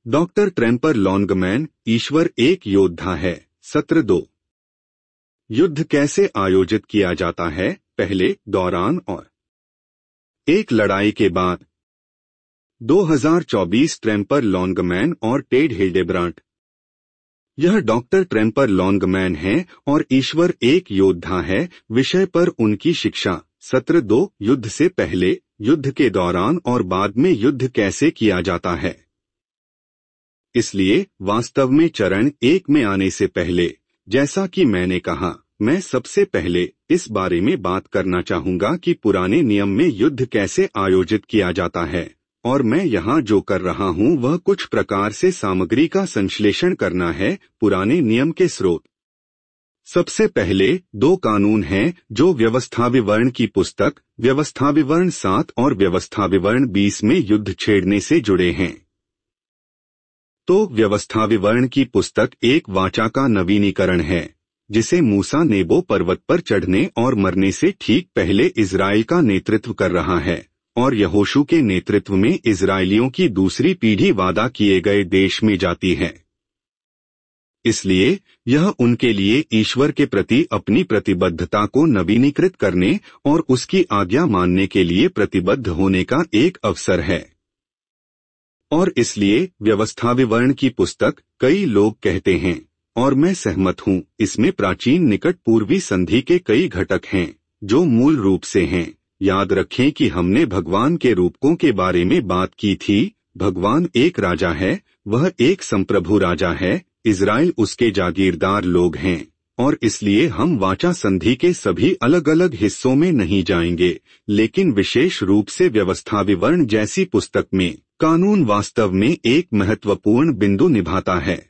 Doctor Tremper Longman, ईश्वर एक योद्धा है। सत्र 2। युद्ध कैसे आयोजित किया जाता है, पहले, दौरान और एक लड़ाई के बाद। 2024 ट्रेम्पर लॉन्गमैन और टेड हिल्डेब्रांट। यह डॉक्टर ट्रेम्पर लॉन्गमैन है और ईश्वर एक योद्धा है विषय पर उनकी शिक्षा। सत्र 2। युद्ध से पहले, युद्ध के दौरान और बाद में युद्ध कैसे किया जाता है। इसलिए वास्तव में चरण 1 में आने से पहले, जैसा कि मैंने कहा, मैं सबसे पहले इस बारे में बात करना चाहूंगा कि पुराने नियम में युद्ध कैसे आयोजित किया जाता है, और मैं यहाँ जो कर रहा हूँ वह कुछ प्रकार से सामग्री का संश्लेषण करना है, पुराने नियम के स्रोत। सबसे पहले 2 कानून हैं जो व्यवस्था विवरण की पुस्तक व्यवस्था विवरण 7 और व्यवस्था विवरण 20 में युद्ध छेड़ने से जुड़े हैं। तो व्यवस्था विवरण की पुस्तक एक वाचा का नवीनीकरण है जिसे मूसा नेबो पर्वत पर चढ़ने और मरने से ठीक पहले इजराइल का नेतृत्व कर रहा है, और यहोशू के नेतृत्व में इजरायलियों की दूसरी पीढ़ी वादा किए गए देश में जाती है। इसलिए यह उनके लिए ईश्वर के प्रति अपनी प्रतिबद्धता को नवीनीकृत करने और उसकी आज्ञा मानने के लिए प्रतिबद्ध होने का एक अवसर है। और इसलिए व्यवस्था विवरण की पुस्तक, कई लोग कहते हैं, और मैं सहमत हूँ, इसमें प्राचीन निकट पूर्वी संधि के कई घटक हैं जो मूल रूप से हैं। याद रखें कि हमने भगवान के रूपकों के बारे में बात की थी। भगवान एक राजा है, वह एक संप्रभु राजा है, इजराइल उसके जागीरदार लोग हैं, और इसलिए हम वाचा संधि के सभी अलग अलग हिस्सों में नहीं जाएंगे, लेकिन विशेष रूप से व्यवस्था विवरण जैसी पुस्तक में कानून वास्तव में एक महत्वपूर्ण बिंदु निभाता है।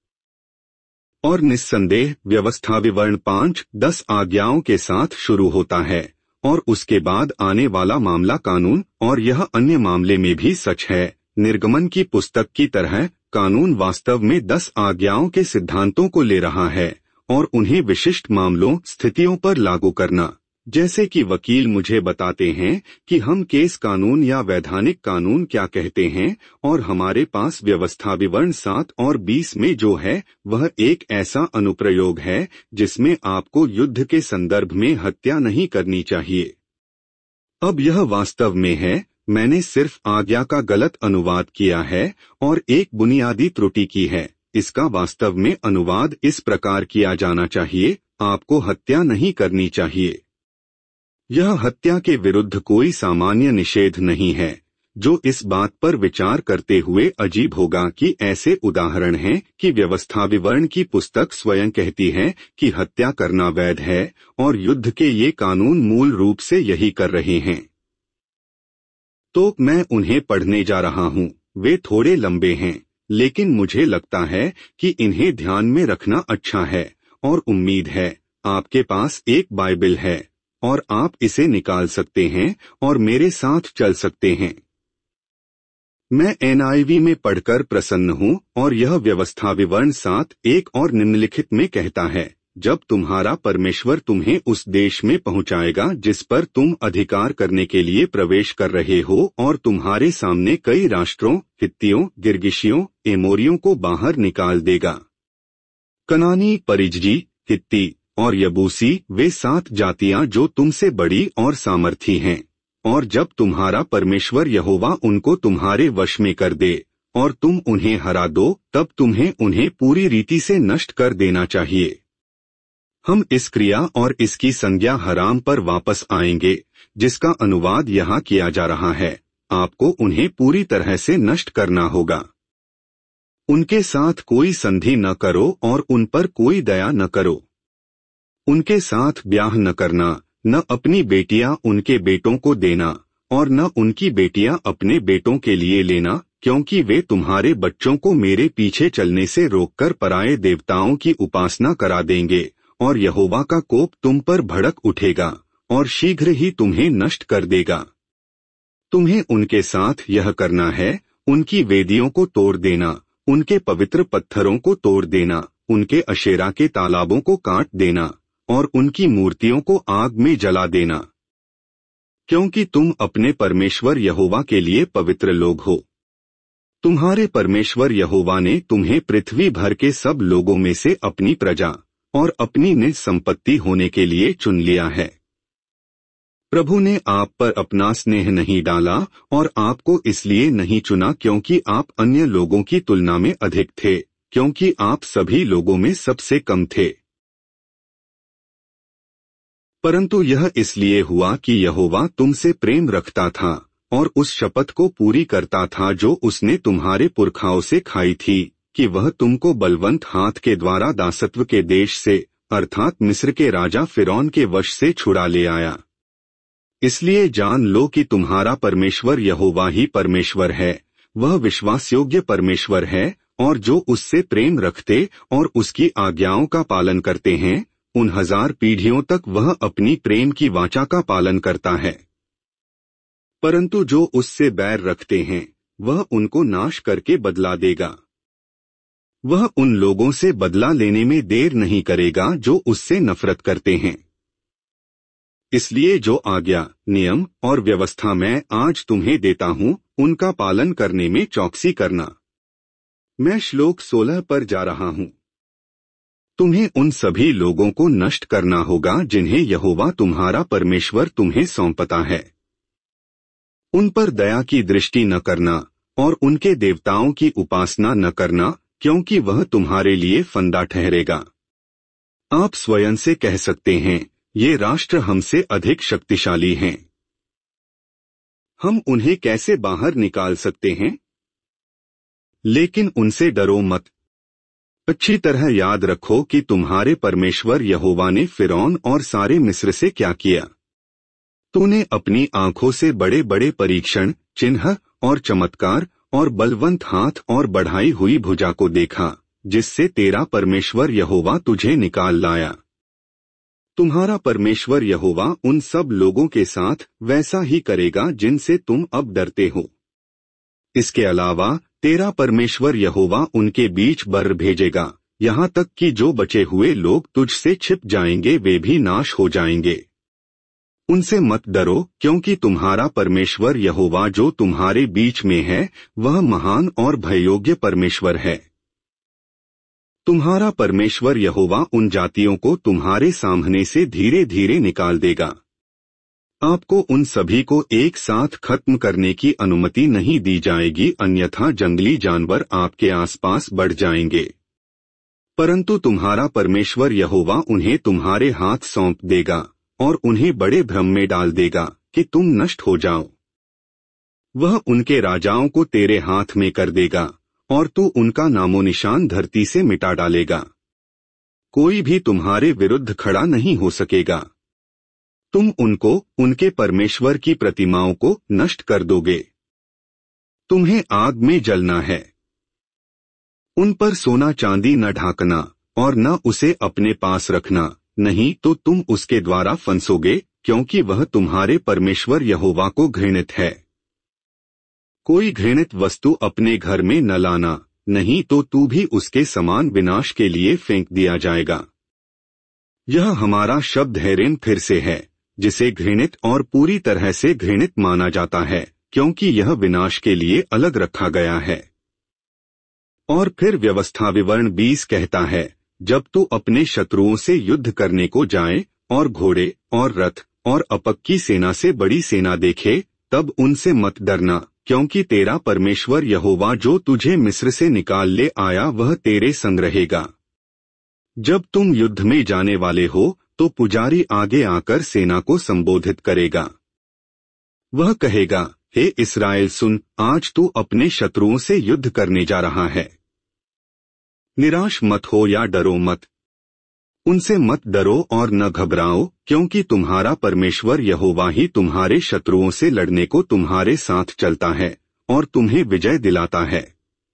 और निस्संदेह व्यवस्था विवरण 5-10 आज्ञाओं के साथ शुरू होता है, और उसके बाद आने वाला मामला कानून, और यह अन्य मामले में भी सच है। निर्गमन की पुस्तक की तरह कानून वास्तव में 10 आज्ञाओं के सिद्धांतों को ले रहा है और उन्हें विशिष्ट मामलों, स्थितियों पर लागू करना। जैसे कि वकील मुझे बताते हैं कि हम केस कानून या वैधानिक कानून क्या कहते हैं, और हमारे पास व्यवस्था विवरण 7 और 20 में जो है वह एक ऐसा अनुप्रयोग है जिसमें आपको युद्ध के संदर्भ में हत्या नहीं करनी चाहिए। अब यह वास्तव में है, मैंने सिर्फ आज्ञा का गलत अनुवाद किया है और एक बुनियादी त्रुटि की है। इसका वास्तव में अनुवाद इस प्रकार किया जाना चाहिए, आपको हत्या नहीं करनी चाहिए। यह हत्या के विरुद्ध कोई सामान्य निषेध नहीं है, जो इस बात पर विचार करते हुए अजीब होगा कि ऐसे उदाहरण हैं कि व्यवस्था विवरण की पुस्तक स्वयं कहती है कि हत्या करना वैध है, और युद्ध के ये कानून मूल रूप से यही कर रहे हैं। तो मैं उन्हें पढ़ने जा रहा हूँ। वे थोड़े लंबे हैं, लेकिन मुझे लगता है कि इन्हें ध्यान में रखना अच्छा है, और उम्मीद है आपके पास एक बाइबल है और आप इसे निकाल सकते हैं और मेरे साथ चल सकते हैं। मैं NIV में पढ़कर प्रसन्न हूँ, और यह व्यवस्था विवरण 7:1 और निम्नलिखित में कहता है, जब तुम्हारा परमेश्वर तुम्हें उस देश में पहुंचाएगा जिस पर तुम अधिकार करने के लिए प्रवेश कर रहे हो, और तुम्हारे सामने कई राष्ट्रों, हित्तियों, गिर्गिशियों, एमोरियों को बाहर निकाल देगा। कनानी, परिज्जी, हित्ती और यबूसी, वे 7 जातियां जो तुमसे बड़ी और सामर्थी हैं। और जब तुम्हारा परमेश्वर यहोवा उनको तुम्हारे वश में कर दे और तुम उन्हें हरा दो, तब तुम्हें उन्हें पूरी रीति से नष्ट कर देना चाहिए। हम इस क्रिया और इसकी संज्ञा हराम पर वापस आएंगे, जिसका अनुवाद यहाँ किया जा रहा है, आपको उन्हें पूरी तरह से नष्ट करना होगा। उनके साथ कोई संधि न करो और उन पर कोई दया न करो। उनके साथ ब्याह न करना, न अपनी बेटियां उनके बेटों को देना, और न उनकी बेटियां अपने बेटों के लिए लेना, क्योंकि वे तुम्हारे बच्चों को मेरे पीछे चलने से रोककर पराये देवताओं की उपासना करा देंगे, और यहोवा का कोप तुम पर भड़क उठेगा और शीघ्र ही तुम्हें नष्ट कर देगा। तुम्हें उनके साथ यह करना है, उनकी वेदियों को तोड़ देना, उनके पवित्र पत्थरों को तोड़ देना, उनके अशेरा के तालाबों को काट देना, और उनकी मूर्तियों को आग में जला देना, क्योंकि तुम अपने परमेश्वर यहोवा के लिए पवित्र लोग हो। तुम्हारे परमेश्वर यहोवा ने तुम्हें पृथ्वी भर के सब लोगों में से अपनी प्रजा और अपनी निज संपत्ति होने के लिए चुन लिया है। प्रभु ने आप पर अपना स्नेह नहीं डाला और आपको इसलिए नहीं चुना क्योंकि आप अन्य लोगों की तुलना में अधिक थे, क्योंकि आप सभी लोगों में सबसे कम थे। परंतु यह इसलिए हुआ कि यहोवा तुमसे प्रेम रखता था और उस शपथ को पूरी करता था जो उसने तुम्हारे पुरखाओं से खाई थी कि वह तुमको बलवंत हाथ के द्वारा दासत्व के देश से अर्थात मिस्र के राजा फिरौन के वश से छुड़ा ले आया। इसलिए जान लो कि तुम्हारा परमेश्वर यहोवा ही परमेश्वर है, वह विश्वासयोग्य परमेश्वर है, और जो उससे प्रेम रखते और उसकी आज्ञाओं का पालन करते हैं उन 1000 पीढ़ियों तक वह अपनी प्रेम की वाचा का पालन करता है। परंतु जो उससे बैर रखते हैं वह उनको नाश करके बदला देगा। वह उन लोगों से बदला लेने में देर नहीं करेगा जो उससे नफरत करते हैं। इसलिए जो आज्ञा, नियम और व्यवस्था मैं आज तुम्हें देता हूँ उनका पालन करने में चौकसी करना। मैं श्लोक 16 पर जा रहा हूँ। तुम्हें उन सभी लोगों को नष्ट करना होगा जिन्हें यहोवा तुम्हारा परमेश्वर तुम्हें सौंपता है। उन पर दया की दृष्टि न करना और उनके देवताओं की उपासना न करना, क्योंकि वह तुम्हारे लिए फंदा ठहरेगा। आप स्वयं से कह सकते हैं, ये राष्ट्र हमसे अधिक शक्तिशाली हैं। हम उन्हें कैसे बाहर निकाल सकते हैं? लेकिन उनसे डरो मत। अच्छी तरह याद रखो कि तुम्हारे परमेश्वर यहोवा ने फिरौन और सारे मिस्र से क्या किया। तूने अपनी आंखों से बड़े बड़े परीक्षण, चिन्ह और चमत्कार और बलवंत हाथ और बढ़ाई हुई भुजा को देखा, जिससे तेरा परमेश्वर यहोवा तुझे निकाल लाया। तुम्हारा परमेश्वर यहोवा उन सब लोगों के साथ वैसा ही करेगा जिनसे तुम अब डरते हो। इसके अलावा तेरा परमेश्वर यहोवा उनके बीच बर्र भेजेगा, यहाँ तक कि जो बचे हुए लोग तुझसे छिप जाएंगे वे भी नाश हो जाएंगे। उनसे मत डरो, क्योंकि तुम्हारा परमेश्वर यहोवा जो तुम्हारे बीच में है वह महान और भययोग्य परमेश्वर है। तुम्हारा परमेश्वर यहोवा उन जातियों को तुम्हारे सामने से धीरे धीरे निकाल देगा। आपको उन सभी को एक साथ खत्म करने की अनुमति नहीं दी जाएगी, अन्यथा जंगली जानवर आपके आसपास बढ़ जाएंगे। परंतु तुम्हारा परमेश्वर यहोवा उन्हें तुम्हारे हाथ सौंप देगा और उन्हें बड़े भ्रम में डाल देगा कि तुम नष्ट हो जाओ। वह उनके राजाओं को तेरे हाथ में कर देगा और तू उनका नामो निशान धरती से मिटा डालेगा। कोई भी तुम्हारे विरुद्ध खड़ा नहीं हो सकेगा। तुम उनको, उनके परमेश्वर की प्रतिमाओं को नष्ट कर दोगे। तुम्हें आग में जलना है। उन पर सोना चांदी न ढांकना और न उसे अपने पास रखना, नहीं तो तुम उसके द्वारा फंसोगे, क्योंकि वह तुम्हारे परमेश्वर यहोवा को घृणित है। कोई घृणित वस्तु अपने घर में न लाना, नहीं तो तू भी उसके समान विनाश के लिए फेंक दिया जाएगा। यह हमारा शब्द हेरेन फिर से है, जिसे घृणित और पूरी तरह से घृणित माना जाता है, क्योंकि यह विनाश के लिए अलग रखा गया है। और फिर व्यवस्था विवरण 20 कहता है, जब तू अपने शत्रुओं से युद्ध करने को जाए और घोड़े और रथ और अपक्की सेना से बड़ी सेना देखे, तब उनसे मत डरना, क्योंकि तेरा परमेश्वर यहोवा जो तुझे मिस्र से निकाल ले आया वह तेरे संग रहेगा। जब तुम युद्ध में जाने वाले हो तो पुजारी आगे आकर सेना को संबोधित करेगा। वह कहेगा, हे इस्राएल सुन, आज तू अपने शत्रुओं से युद्ध करने जा रहा है। निराश मत हो या डरो मत। उनसे मत डरो और न घबराओ, क्योंकि तुम्हारा परमेश्वर यहोवा ही तुम्हारे शत्रुओं से लड़ने को तुम्हारे साथ चलता है और तुम्हें विजय दिलाता है।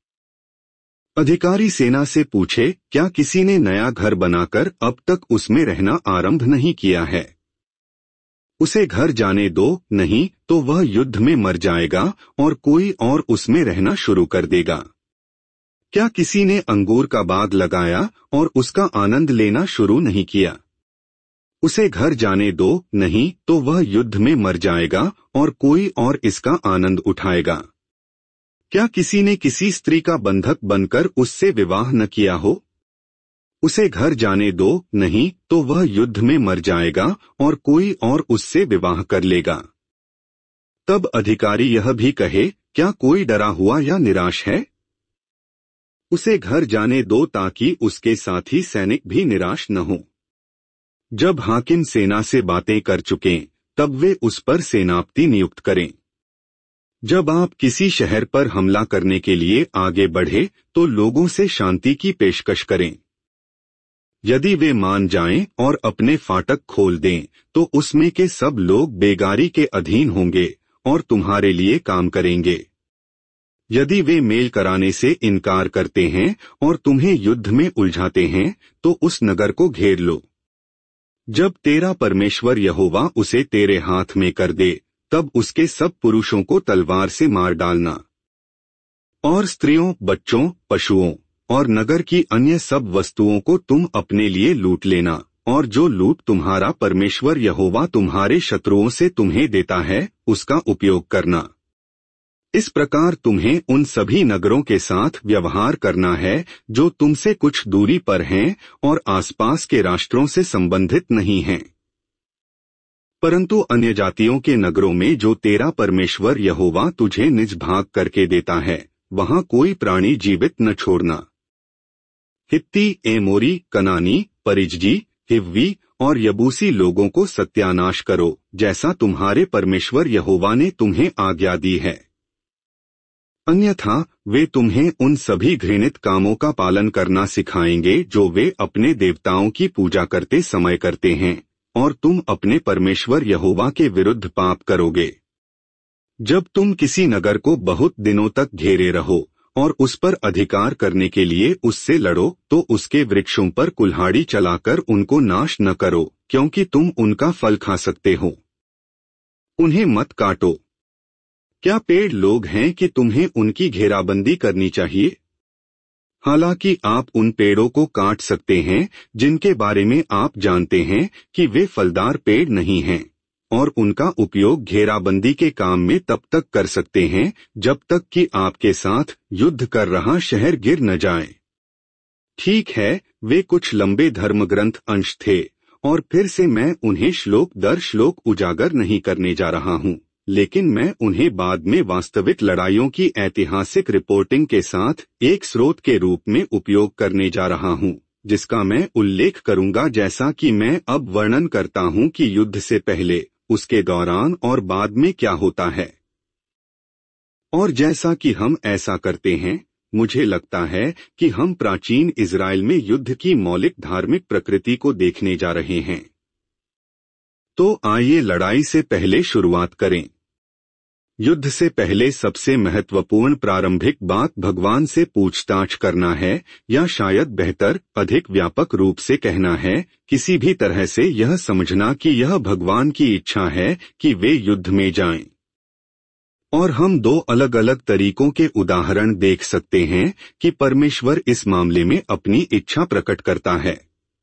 अधिकारी सेना से पूछे, क्या किसी ने नया घर बनाकर अब तक उसमें रहना आरंभ नहीं किया है? उसे घर जाने दो, नहीं तो वह युद्ध में मर जाएगा और कोई और उसमें रहना शुरू कर देगा। क्या किसी ने अंगूर का बाग लगाया और उसका आनंद लेना शुरू नहीं किया? उसे घर जाने दो, नहीं तो वह युद्ध में मर जाएगा और कोई और इसका आनंद उठाएगा। क्या किसी ने किसी स्त्री का बंधक बनकर उससे विवाह न किया हो? उसे घर जाने दो, नहीं तो वह युद्ध में मर जाएगा और कोई और उससे विवाह कर लेगा। तब अधिकारी यह भी कहे, क्या कोई डरा हुआ या निराश है? उसे घर जाने दो ताकि उसके साथी सैनिक भी निराश न हो। जब हाकिम सेना से बातें कर चुकें, तब वे उस पर सेनापति नियुक्त करें। जब आप किसी शहर पर हमला करने के लिए आगे बढ़े तो लोगों से शांति की पेशकश करें। यदि वे मान जाएं और अपने फाटक खोल दें तो उसमें के सब लोग बेगारी के अधीन होंगे और तुम्हारे लिए काम करेंगे। यदि वे मेल कराने से इनकार करते हैं और तुम्हें युद्ध में उलझाते हैं तो उस नगर को घेर लो। जब तेरा परमेश्वर यहोवा उसे तेरे हाथ में कर दे, तब उसके सब पुरुषों को तलवार से मार डालना, और स्त्रियों, बच्चों, पशुओं और नगर की अन्य सब वस्तुओं को तुम अपने लिए लूट लेना, और जो लूट तुम्हारा परमेश्वर यहोवा तुम्हारे शत्रुओं से तुम्हें देता है उसका उपयोग करना। इस प्रकार तुम्हें उन सभी नगरों के साथ व्यवहार करना है जो तुमसे कुछ दूरी पर हैं और आसपास के राष्ट्रों से संबंधित नहीं हैं। परंतु अन्य जातियों के नगरों में जो तेरा परमेश्वर यहोवा तुझे निज भाग करके देता है, वहां कोई प्राणी जीवित न छोड़ना। हित्ती, एमोरी, कनानी, परिज्जी, हिव्वी और यबूसी लोगों को सत्यानाश करो, जैसा तुम्हारे परमेश्वर यहोवा ने तुम्हें आज्ञा दी है। अन्यथा वे तुम्हें उन सभी घृणित कामों का पालन करना सिखाएंगे जो वे अपने देवताओं की पूजा करते समय करते हैं, और तुम अपने परमेश्वर यहोवा के विरुद्ध पाप करोगे। जब तुम किसी नगर को बहुत दिनों तक घेरे रहो और उस पर अधिकार करने के लिए उससे लड़ो तो उसके वृक्षों पर कुल्हाड़ी चलाकर उनको नाश न करो, क्योंकि तुम उनका फल खा सकते हो। उन्हें मत काटो। क्या पेड़ लोग हैं कि तुम्हें उनकी घेराबंदी करनी चाहिए? हालांकि आप उन पेड़ों को काट सकते हैं जिनके बारे में आप जानते हैं कि वे फलदार पेड़ नहीं हैं, और उनका उपयोग घेराबंदी के काम में तब तक कर सकते हैं जब तक कि आपके साथ युद्ध कर रहा शहर गिर न जाए। ठीक है, वे कुछ लंबे धर्मग्रंथ अंश थे और फिर से मैं उन्हें श्लोक दर श्लोक उजागर नहीं करने जा रहा हूँ, लेकिन मैं उन्हें बाद में वास्तविक लड़ाइयों की ऐतिहासिक रिपोर्टिंग के साथ एक स्रोत के रूप में उपयोग करने जा रहा हूँ, जिसका मैं उल्लेख करूंगा जैसा कि मैं अब वर्णन करता हूँ कि युद्ध से पहले, उसके दौरान और बाद में क्या होता है। और जैसा कि हम ऐसा करते हैं, मुझे लगता है कि हम प्राचीन इजराइल में युद्ध की मौलिक धार्मिक प्रकृति को देखने जा रहे हैं। तो आइए लड़ाई से पहले शुरुआत करें। युद्ध से पहले सबसे महत्वपूर्ण प्रारंभिक बात भगवान से पूछताछ करना है, या शायद बेहतर, अधिक व्यापक रूप से कहना है, किसी भी तरह से यह समझना कि यह भगवान की इच्छा है कि वे युद्ध में जाएं। और हम दो अलग अलग तरीकों के उदाहरण देख सकते हैं कि परमेश्वर इस मामले में अपनी इच्छा प्रकट करता है।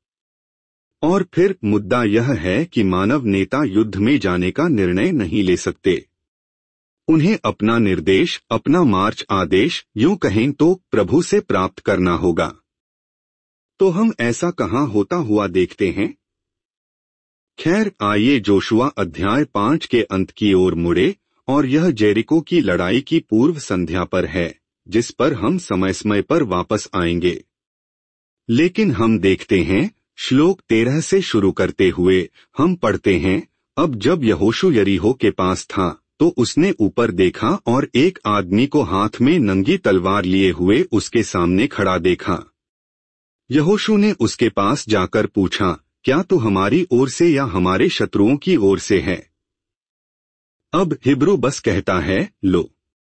और फिर मुद्दा यह है कि मानव नेता युद्ध में जाने का निर्णय नहीं ले सकते। उन्हें अपना निर्देश, अपना मार्च आदेश, यूं कहें तो प्रभु से प्राप्त करना होगा। तो हम ऐसा कहाँ होता हुआ देखते हैं? खैर, आइए जोशुआ अध्याय 5 के अंत की ओर मुड़े, और यह जेरिको की लड़ाई की पूर्व संध्या पर है, जिस पर हम समय समय पर वापस आएंगे। लेकिन हम देखते हैं, श्लोक 13 से शुरू करते हुए हम पढ़ते हैं, अब जब यहोशू यरीहो के पास था तो उसने ऊपर देखा और एक आदमी को हाथ में नंगी तलवार लिए हुए उसके सामने खड़ा देखा। यहोशू ने उसके पास जाकर पूछा, क्या तू हमारी ओर से या हमारे शत्रुओं की ओर से है? अब हिब्रू बस कहता है, लो।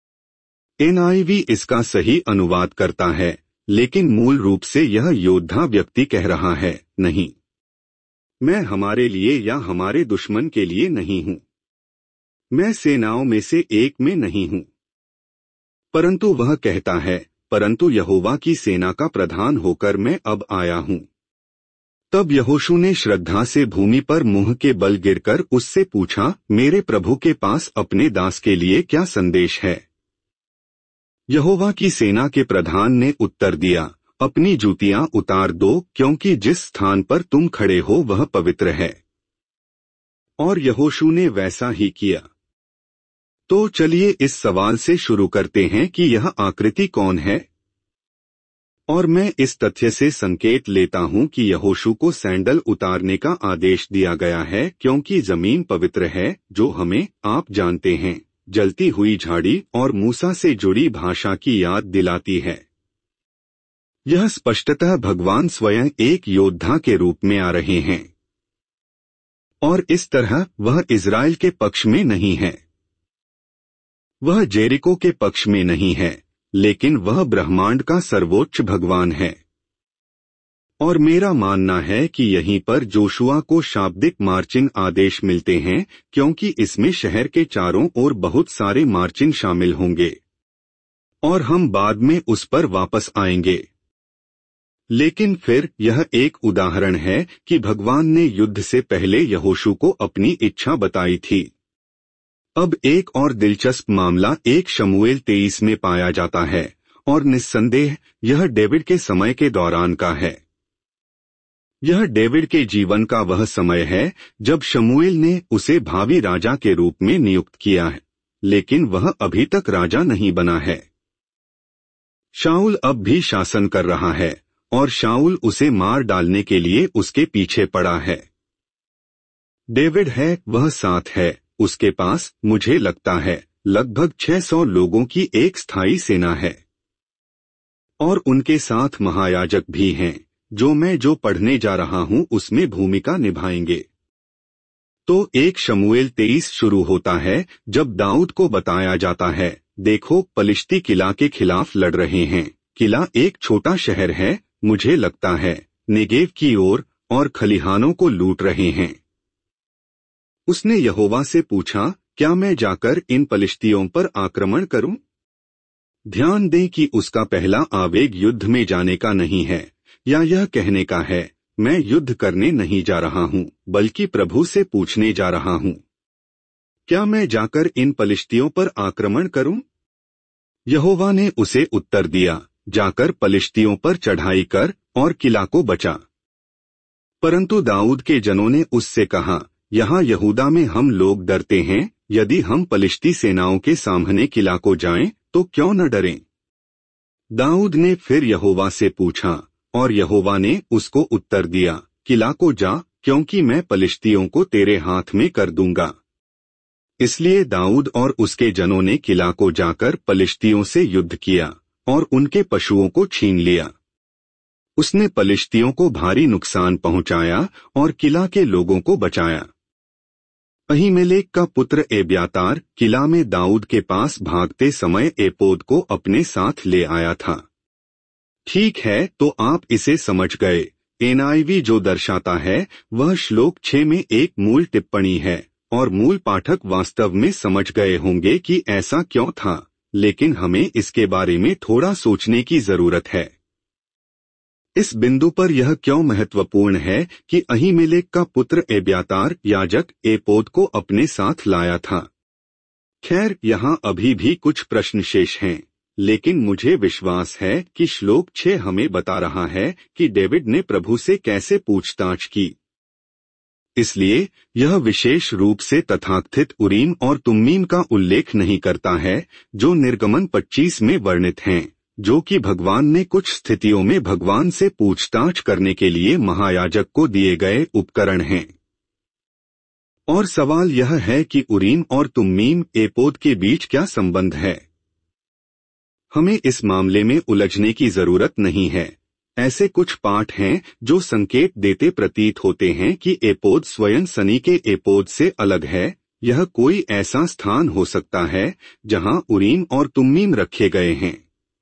NIV इसका सही अनुवाद करता है, लेकिन मूल रूप से यह योद्धा व्यक्ति कह रहा है, नहीं, मैं हमारे लिए या हमारे दुश्मन के लिए नहीं हूं। मैं सेनाओं में से एक में नहीं हूं। परंतु वह कहता है, परंतु यहोवा की सेना का प्रधान होकर मैं अब आया हूं। तब यहोशू ने श्रद्धा से भूमि पर मुंह के बल गिरकर उससे पूछा, मेरे प्रभु के पास अपने दास के लिए क्या संदेश है? यहोवा की सेना के प्रधान ने उत्तर दिया, अपनी जूतियां उतार दो, क्योंकि जिस स्थान पर तुम खड़े हो वह पवित्र है। और यहोशू ने वैसा ही किया। तो चलिए इस सवाल से शुरू करते हैं कि यह आकृति कौन है। और मैं इस तथ्य से संकेत लेता हूं कि यहोशू को सैंडल उतारने का आदेश दिया गया है, क्योंकि जमीन पवित्र है, जो हमें, आप जानते हैं, जलती हुई झाड़ी और मूसा से जुड़ी भाषा की याद दिलाती है। यह स्पष्टतः भगवान स्वयं एक योद्धा के रूप में आ रहे हैं। और इस तरह वह इज़राइल के पक्ष में नहीं है, वह जेरिको के पक्ष में नहीं है, लेकिन वह ब्रह्मांड का सर्वोच्च भगवान है। और मेरा मानना है कि यहीं पर जोशुआ को शाब्दिक मार्चिंग आदेश मिलते हैं, क्योंकि इसमें शहर के चारों ओर बहुत सारे मार्चिंग शामिल होंगे, और हम बाद में उस पर वापस आएंगे। लेकिन फिर यह एक उदाहरण है कि भगवान ने युद्ध से पहले यहोशू को अपनी इच्छा बताई थी। अब एक और दिलचस्प मामला 1 शमूएल 23 में पाया जाता है, और निस्संदेह यह डेविड के समय के दौरान का है। यह डेविड के जीवन का वह समय है जब शमूएल ने उसे भावी राजा के रूप में नियुक्त किया है, लेकिन वह अभी तक राजा नहीं बना है। शाऊल अब भी शासन कर रहा है, और शाऊल उसे मार डालने के लिए उसके पीछे पड़ा है। डेविड है, वह साथ है, उसके पास, मुझे लगता है, लगभग 600 लोगों की एक स्थायी सेना है। और उनके साथ महायाजक भी हैं, जो पढ़ने जा रहा हूं उसमें भूमिका निभाएंगे। तो 1 शमूएल 23 शुरू होता है जब दाऊद को बताया जाता है, देखो पलिश्ती किला के खिलाफ लड़ रहे हैं। किला एक छोटा शहर है, मुझे लगता है, नेगेव की ओर, और खलिहानों को लूट रहे हैं। उसने यहोवा से पूछा, क्या मैं जाकर इन पलिश्तियों पर आक्रमण करूं? ध्यान दें कि उसका पहला आवेग युद्ध में जाने का नहीं है, या यह कहने का है, मैं युद्ध करने नहीं जा रहा हूं, बल्कि प्रभु से पूछने जा रहा हूं, क्या मैं जाकर इन पलिश्तियों पर आक्रमण करूं? यहोवा ने उसे उत्तर दिया, जाकर पलिश्तियों पर चढ़ाई कर और किला को बचा। परंतु दाऊद के जनों ने उससे कहा, यहाँ यहूदा में हम लोग डरते हैं, यदि हम पलिश्ती सेनाओं के सामने किला को जाएं, तो क्यों न डरें? दाऊद ने फिर यहोवा से पूछा, और यहोवा ने उसको उत्तर दिया, किला को जा, क्योंकि मैं पलिश्तियों को तेरे हाथ में कर दूंगा। इसलिए दाऊद और उसके जनों ने किला को जाकर पलिश्तियों से युद्ध किया, और उनके पशुओं को छीन लिया। उसने पलिश्तियों को भारी नुकसान पहुंचाया और किला के लोगों को बचाया। अहीमेलेक का पुत्र एब्यातार किला में दाऊद के पास भागते समय एपोद को अपने साथ ले आया था। ठीक है, तो आप इसे समझ गए। एनआईवी जो दर्शाता है वह श्लोक 6 में एक मूल टिप्पणी है, और मूल पाठक वास्तव में समझ गए होंगे कि ऐसा क्यों था, लेकिन हमें इसके बारे में थोड़ा सोचने की जरूरत है। इस बिंदु पर यह क्यों महत्वपूर्ण है कि अहीमेलेक का पुत्र एब्यातार याजक एपोद को अपने साथ लाया था। खैर, यहाँ अभी भी कुछ प्रश्न शेष हैं, लेकिन मुझे विश्वास है कि श्लोक 6 हमें बता रहा है कि डेविड ने प्रभु से कैसे पूछताछ की। इसलिए यह विशेष रूप से तथाकथित उरीम और तुम्मीम का उल्लेख नहीं करता है, जो निर्गमन 25 में वर्णित हैं, जो कि भगवान ने कुछ स्थितियों में भगवान से पूछताछ करने के लिए महायाजक को दिए गए उपकरण हैं। और सवाल यह है कि उरीम और तुम्मीम एपोद के बीच क्या संबंध है। हमें इस मामले में उलझने की जरूरत नहीं है। ऐसे कुछ पाठ हैं जो संकेत देते प्रतीत होते हैं कि एपोद स्वयं सनी के एपोद से अलग है। यह कोई ऐसा स्थान हो सकता है जहां उरीम और तुम्मीम रखे गए हैं।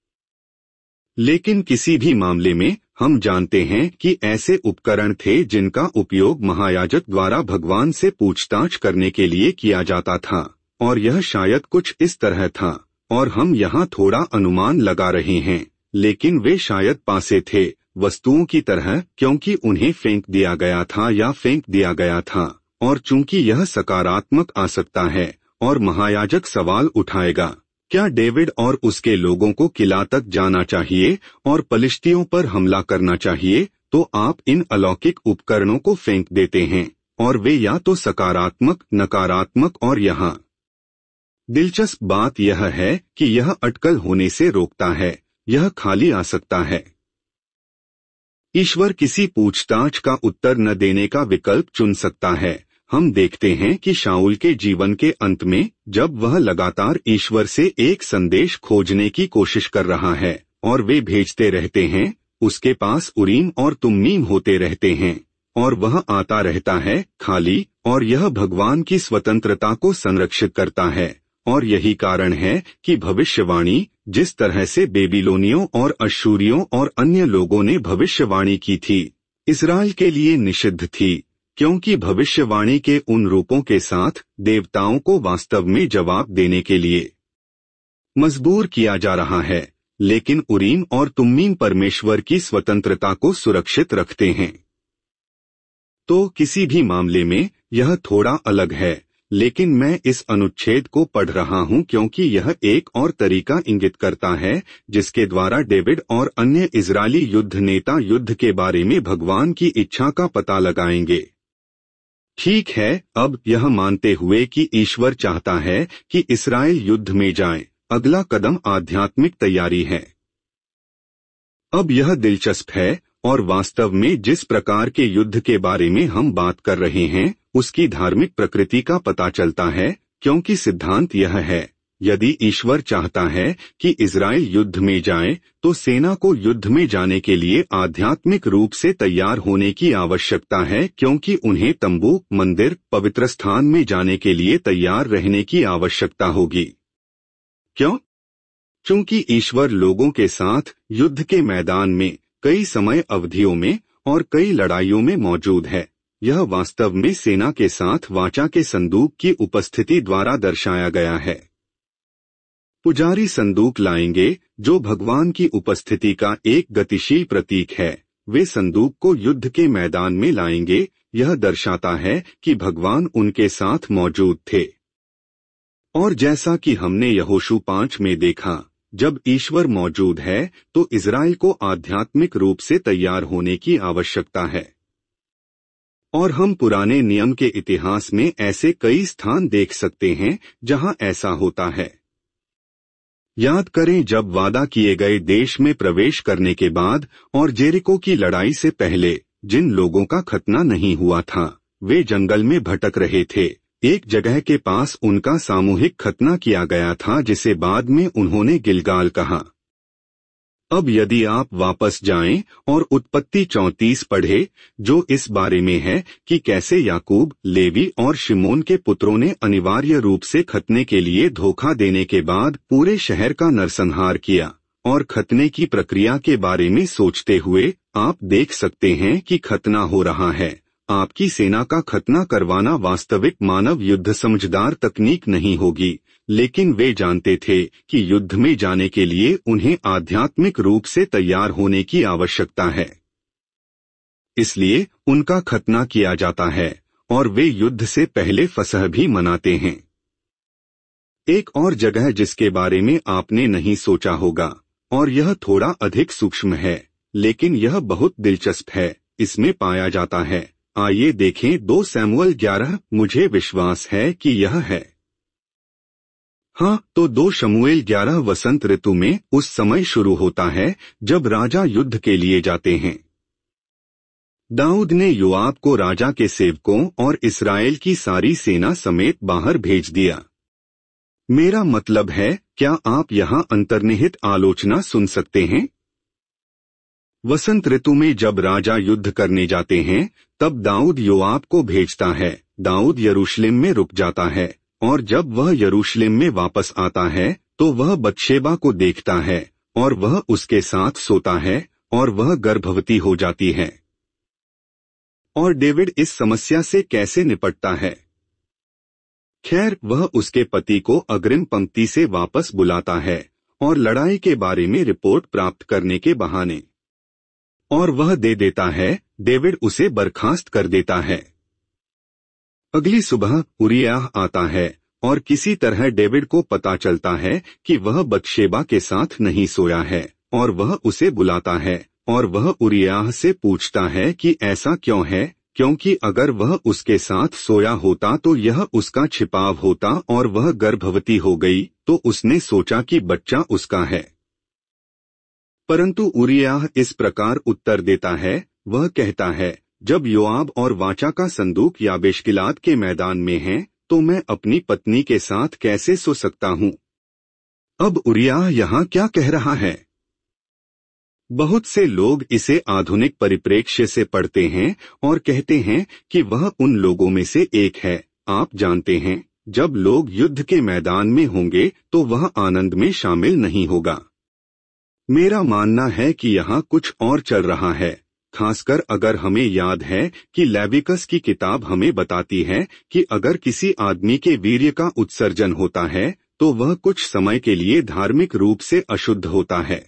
लेकिन किसी भी मामले में हम जानते हैं कि ऐसे उपकरण थे जिनका उपयोग महायाजक द्वारा भगवान से पूछताछ करने के लिए किया जाता था, और यह शायद कुछ इस तरह था, और हम यहाँ थोड़ा अनुमान लगा रहे हैं, लेकिन वे शायद पासे थे, वस्तुओं की तरह, क्योंकि उन्हें फेंक दिया गया था या फेंक दिया गया था। और चूंकि यह सकारात्मक आ सकता है, और महायाजक सवाल उठाएगा, क्या डेविड और उसके लोगों को किला तक जाना चाहिए और पलिश्तियों पर हमला करना चाहिए, तो आप इन अलौकिक उपकरणों को फेंक देते हैं और वे या तो सकारात्मक, नकारात्मक और यहाँ दिलचस्प बात यह है कि यह अटकल होने से रोकता है, यह खाली आ सकता है। ईश्वर किसी पूछताछ का उत्तर न देने का विकल्प चुन सकता है। हम देखते हैं कि शाऊल के जीवन के अंत में जब वह लगातार ईश्वर से एक संदेश खोजने की कोशिश कर रहा है और वे भेजते रहते हैं, उसके पास उरीम और तुम्मीम होते रहते हैं और वह आता रहता है खाली, और यह भगवान की स्वतंत्रता को संरक्षित करता है। और यही कारण है कि भविष्यवाणी जिस तरह से बेबीलोनियों और अश्शूरियों और अन्य लोगों ने भविष्यवाणी की थी, इस्राएल के लिए निषिद्ध थी, क्योंकि भविष्यवाणी के उन रूपों के साथ देवताओं को वास्तव में जवाब देने के लिए मजबूर किया जा रहा है। लेकिन उरीम और तुम्मीम परमेश्वर की स्वतंत्रता को सुरक्षित रखते हैं। तो किसी भी मामले में यह थोड़ा अलग है, लेकिन मैं इस अनुच्छेद को पढ़ रहा हूं क्योंकि यह एक और तरीका इंगित करता है जिसके द्वारा डेविड और अन्य इजरायली युद्ध नेता युद्ध के बारे में भगवान की इच्छा का पता लगाएंगे। ठीक है, अब यह मानते हुए कि ईश्वर चाहता है कि इस्राएल युद्ध में जाए, अगला कदम आध्यात्मिक तैयारी है। अब यह दिलचस्प है और वास्तव में जिस प्रकार के युद्ध के बारे में हम बात कर रहे हैं उसकी धार्मिक प्रकृति का पता चलता है, क्योंकि सिद्धांत यह है, यदि ईश्वर चाहता है कि इजराइल युद्ध में जाए तो सेना को युद्ध में जाने के लिए आध्यात्मिक रूप से तैयार होने की आवश्यकता है, क्योंकि उन्हें तंबू, मंदिर, पवित्र स्थान में जाने के लिए तैयार रहने की आवश्यकता होगी। क्यों? चूंकि ईश्वर लोगों के साथ युद्ध के मैदान में कई समय अवधियों में और कई लड़ाइयों में मौजूद है। यह वास्तव में सेना के साथ वाचा के संदूक की उपस्थिति द्वारा दर्शाया गया है। पुजारी संदूक लाएंगे जो भगवान की उपस्थिति का एक गतिशील प्रतीक है। वे संदूक को युद्ध के मैदान में लाएंगे, यह दर्शाता है कि भगवान उनके साथ मौजूद थे। और जैसा कि हमने यहोशू 5 में देखा, जब ईश्वर मौजूद है तो इजराइल को आध्यात्मिक रूप से तैयार होने की आवश्यकता है। और हम पुराने नियम के इतिहास में ऐसे कई स्थान देख सकते हैं जहां ऐसा होता है। याद करें जब वादा किए गए देश में प्रवेश करने के बाद और जेरिको की लड़ाई से पहले जिन लोगों का खतना नहीं हुआ था, वे जंगल में भटक रहे थे। एक जगह के पास उनका सामूहिक खतना किया गया था जिसे बाद में उन्होंने गिलगाल कहा। अब यदि आप वापस जाएं और उत्पत्ति 34 पढ़े, जो इस बारे में है कि कैसे याकूब, लेवी और शिमोन के पुत्रों ने अनिवार्य रूप से खतने के लिए धोखा देने के बाद पूरे शहर का नरसंहार किया, और खतने की प्रक्रिया के बारे में सोचते हुए आप देख सकते हैं कि खतना हो रहा है। आपकी सेना का खतना करवाना वास्तविक मानव युद्ध समझदार तकनीक नहीं होगी, लेकिन वे जानते थे कि युद्ध में जाने के लिए उन्हें आध्यात्मिक रूप से तैयार होने की आवश्यकता है। इसलिए उनका खतना किया जाता है और वे युद्ध से पहले फसह भी मनाते हैं। एक और जगह जिसके बारे में आपने नहीं सोचा होगा, और यह थोड़ा अधिक सूक्ष्म है, लेकिन यह बहुत दिलचस्प है, इसमें पाया जाता है। आइए देखें 2 शमूएल 11। मुझे विश्वास है कि यह है। हाँ, तो 2 शमूएल 11 वसंत ऋतु में उस समय शुरू होता है जब राजा युद्ध के लिए जाते हैं। दाऊद ने योआब को राजा के सेवकों और इस्राएल की सारी सेना समेत बाहर भेज दिया। मेरा मतलब है, क्या आप यहाँ अंतर्निहित आलोचना सुन सकते हैं? वसंत ऋतु में जब राजा युद्ध करने जाते हैं तब दाऊद योआब को भेजता है। दाऊद यरूशलेम में रुक जाता है और जब वह यरूशलेम में वापस आता है तो वह बतशेबा को देखता है और वह उसके साथ सोता है और वह गर्भवती हो जाती है। और डेविड इस समस्या से कैसे निपटता है? खैर, वह उसके पति को अग्रिम पंक्ति से वापस बुलाता है और लड़ाई के बारे में रिपोर्ट प्राप्त करने के बहाने, और वह दे देता है। डेविड उसे बर्खास्त कर देता है। अगली सुबह उरिय्याह आता है और किसी तरह डेविड को पता चलता है कि वह बतशेबा के साथ नहीं सोया है, और वह उसे बुलाता है और वह उरिय्याह से पूछता है कि ऐसा क्यों है, क्योंकि अगर वह उसके साथ सोया होता तो यह उसका छिपाव होता और वह गर्भवती हो गई, तो उसने सोचा कि बच्चा उसका है। परंतु उरिय्याह इस प्रकार उत्तर देता है, वह कहता है, जब योआब और वाचा का संदूक याबेशगिलाद के मैदान में है, तो मैं अपनी पत्नी के साथ कैसे सो सकता हूँ। अब उरिय्याह यहाँ क्या कह रहा है? बहुत से लोग इसे आधुनिक परिप्रेक्ष्य से पढ़ते हैं और कहते हैं कि वह उन लोगों में से एक है। आप जानते हैं, जब लोग युद्ध के मैदान में होंगे तो वह आनंद में शामिल नहीं होगा। मेरा मानना है कि यहाँ कुछ और चल रहा है, खासकर अगर हमें याद है कि लेविकस की किताब हमें बताती है कि अगर किसी आदमी के वीर्य का उत्सर्जन होता है तो वह कुछ समय के लिए धार्मिक रूप से अशुद्ध होता है।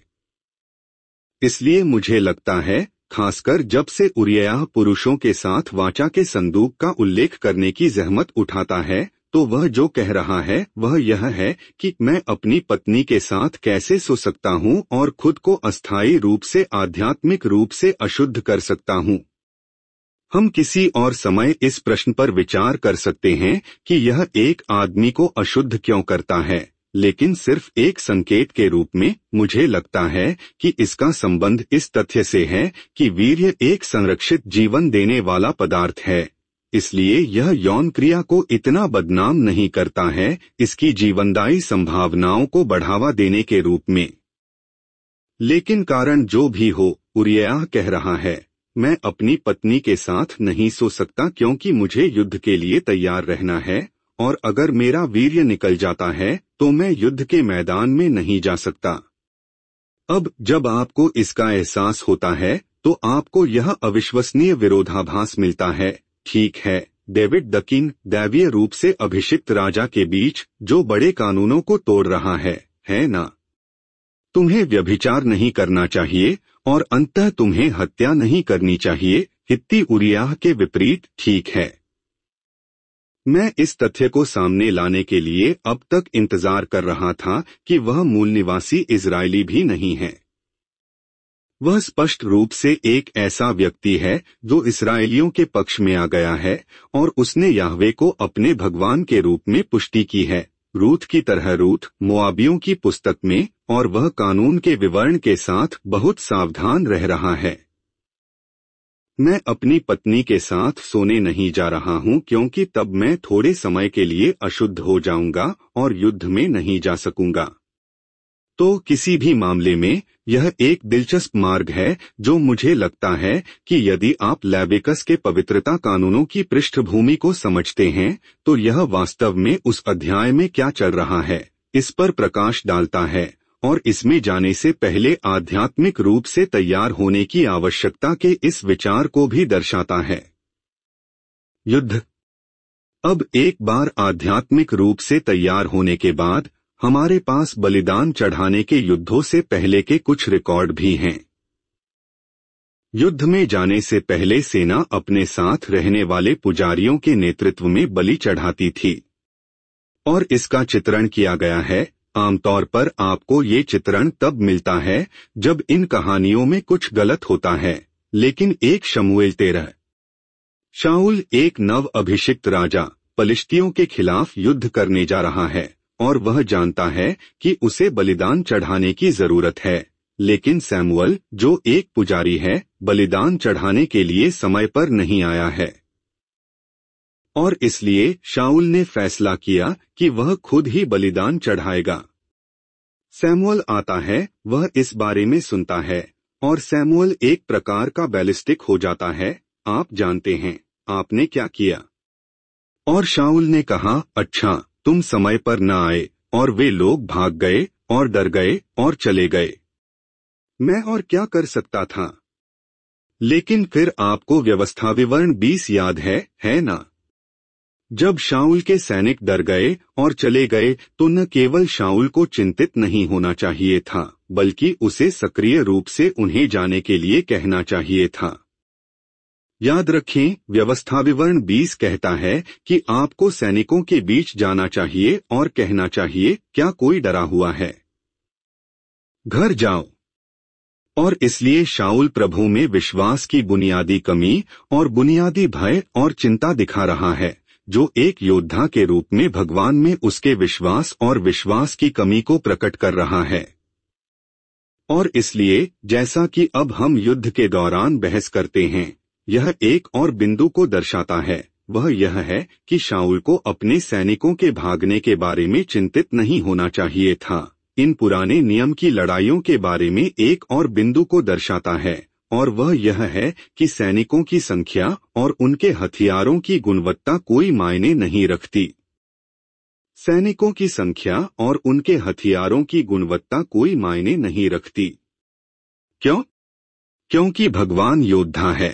इसलिए मुझे लगता है, खासकर जब से उरिय्याह पुरुषों के साथ वाचा के संदूक का उल्लेख करने की जहमत उठाता है, तो वह जो कह रहा है वह यह है कि मैं अपनी पत्नी के साथ कैसे सो सकता हूँ और खुद को अस्थायी रूप से आध्यात्मिक रूप से अशुद्ध कर सकता हूँ। हम किसी और समय इस प्रश्न पर विचार कर सकते हैं कि यह एक आदमी को अशुद्ध क्यों करता है, लेकिन सिर्फ एक संकेत के रूप में मुझे लगता है कि इसका संबंध इस तथ्य से है कि वीर्य एक संरक्षित जीवन देने वाला पदार्थ है, इसलिए यह यौन क्रिया को इतना बदनाम नहीं करता है, इसकी जीवनदायी संभावनाओं को बढ़ावा देने के रूप में। लेकिन कारण जो भी हो, उरिय्याह कह रहा है, मैं अपनी पत्नी के साथ नहीं सो सकता क्योंकि मुझे युद्ध के लिए तैयार रहना है, और अगर मेरा वीर्य निकल जाता है तो मैं युद्ध के मैदान में नहीं जा सकता। अब जब आपको इसका एहसास होता है तो आपको यह अविश्वसनीय विरोधाभास मिलता है। ठीक है, डेविड द किंग दैवीय रूप से अभिषिक्त राजा के बीच जो बड़े कानूनों को तोड़ रहा है ना? तुम्हें व्यभिचार नहीं करना चाहिए और अंततः तुम्हें हत्या नहीं करनी चाहिए, हित्ती उरिय्याह के विपरीत। ठीक है, मैं इस तथ्य को सामने लाने के लिए अब तक इंतजार कर रहा था कि वह मूल निवासी इजरायली भी नहीं है। वह स्पष्ट रूप से एक ऐसा व्यक्ति है जो इस्राएलियों के पक्ष में आ गया है और उसने याहवे को अपने भगवान के रूप में पुष्टि की है, रूथ की तरह। रूथ मोआबियों की पुस्तक में, और वह कानून के विवरण के साथ बहुत सावधान रह रहा है। मैं अपनी पत्नी के साथ सोने नहीं जा रहा हूं क्योंकि तब मैं थोड़े समय के लिए अशुद्ध हो जाऊंगा और युद्ध में नहीं जा सकूंगा। तो किसी भी मामले में यह एक दिलचस्प मार्ग है जो मुझे लगता है कि यदि आप लेविकस के पवित्रता कानूनों की पृष्ठभूमि को समझते हैं तो यह वास्तव में उस अध्याय में क्या चल रहा है इस पर प्रकाश डालता है, और इसमें जाने से पहले आध्यात्मिक रूप से तैयार होने की आवश्यकता के इस विचार को भी दर्शाता है। युद्ध। अब एक बार आध्यात्मिक रूप से तैयार होने के बाद हमारे पास बलिदान चढ़ाने के युद्धों से पहले के कुछ रिकॉर्ड भी हैं। युद्ध में जाने से पहले सेना अपने साथ रहने वाले पुजारियों के नेतृत्व में बलि चढ़ाती थी, और इसका चित्रण किया गया है। आमतौर पर आपको ये चित्रण तब मिलता है जब इन कहानियों में कुछ गलत होता है, लेकिन 1 शमूएल 13। शाऊल एक नव अभिषिक्त राजा पलिश्तियों के खिलाफ युद्ध करने जा रहा है और वह जानता है कि उसे बलिदान चढ़ाने की जरूरत है, लेकिन सैमुअल जो एक पुजारी है बलिदान चढ़ाने के लिए समय पर नहीं आया है, और इसलिए शाऊल ने फैसला किया कि वह खुद ही बलिदान चढ़ाएगा। सैमुअल आता है, वह इस बारे में सुनता है और सैमुअल एक प्रकार का बैलिस्टिक हो जाता है। आप जानते हैं आपने क्या किया। और शाऊल ने कहा, अच्छा तुम समय पर न आए, और वे लोग भाग गए और डर गए और चले गए। मैं और क्या कर सकता था। लेकिन फिर आपको व्यवस्था विवरण 20 याद है ना? जब शाऊल के सैनिक डर गए और चले गए तो न केवल शाऊल को चिंतित नहीं होना चाहिए था, बल्कि उसे सक्रिय रूप से उन्हें जाने के लिए कहना चाहिए था। याद रखें, व्यवस्था विवरण 20 कहता है कि आपको सैनिकों के बीच जाना चाहिए और कहना चाहिए, क्या कोई डरा हुआ है? घर जाओ। और इसलिए शाऊल प्रभु में विश्वास की बुनियादी कमी और बुनियादी भय और चिंता दिखा रहा है, जो एक योद्धा के रूप में भगवान में उसके विश्वास और विश्वास की कमी को प्रकट कर रहा है। और इसलिए, जैसा कि अब हम युद्ध के दौरान बहस करते हैं, यह एक और बिंदु को दर्शाता है, वह यह है कि शाऊल को अपने सैनिकों के भागने के बारे में चिंतित नहीं होना चाहिए था। इन पुराने नियम की लड़ाइयों के बारे में एक और बिंदु को दर्शाता है, और वह यह है कि सैनिकों की संख्या और उनके हथियारों की गुणवत्ता कोई मायने नहीं रखती। सैनिकों की संख्या और उनके हथियारों की गुणवत्ता कोई मायने नहीं रखती। क्यों? क्योंकि भगवान योद्धा है।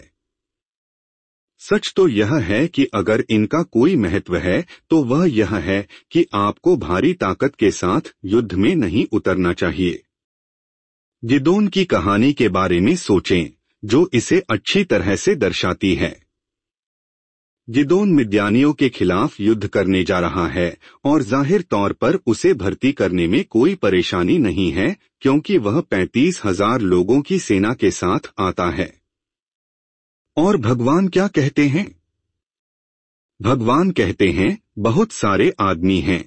सच तो यह है कि अगर इनका कोई महत्व है तो वह यह है कि आपको भारी ताकत के साथ युद्ध में नहीं उतरना चाहिए। गिदोन की कहानी के बारे में सोचें, जो इसे अच्छी तरह से दर्शाती है। गिदोन मिद्यानियों के खिलाफ युद्ध करने जा रहा है और जाहिर तौर पर उसे भर्ती करने में कोई परेशानी नहीं है, क्योंकि वह 35,000 लोगों की सेना के साथ आता है। और भगवान क्या कहते हैं? भगवान कहते हैं, बहुत सारे आदमी हैं।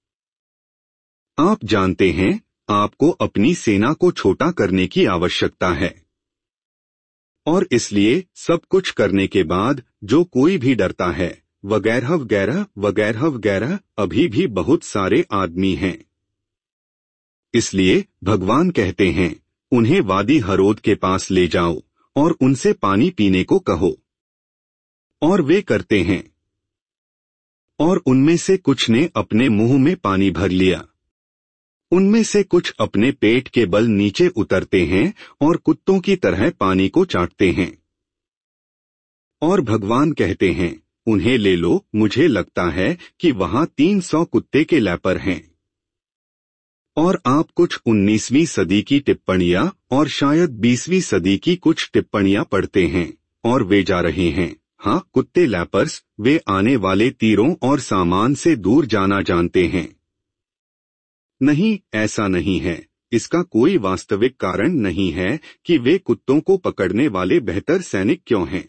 आप जानते हैं, आपको अपनी सेना को छोटा करने की आवश्यकता है। और इसलिए सब कुछ करने के बाद जो कोई भी डरता है, वगैरह वगैरह वगैरह वगैरह, अभी भी बहुत सारे आदमी हैं। इसलिए भगवान कहते हैं, उन्हें वादी हरोद के पास ले जाओ और उनसे पानी पीने को कहो। और वे करते हैं। और उनमें से कुछ ने अपने मुंह में पानी भर लिया। उनमें से कुछ अपने पेट के बल नीचे उतरते हैं और कुत्तों की तरह पानी को चाटते हैं। और भगवान कहते हैं, उन्हें ले लो, मुझे लगता है कि वहां 300 कुत्ते के लैपर हैं। और आप कुछ 19वीं सदी की टिप्पणियां और शायद 20वीं सदी की कुछ टिप्पणियां पढ़ते हैं, और वे जा रहे हैं, हाँ, कुत्ते लैपर्स, वे आने वाले तीरों और सामान से दूर जाना जानते हैं। नहीं, ऐसा नहीं है। इसका कोई वास्तविक कारण नहीं है कि वे कुत्तों को पकड़ने वाले बेहतर सैनिक क्यों हैं।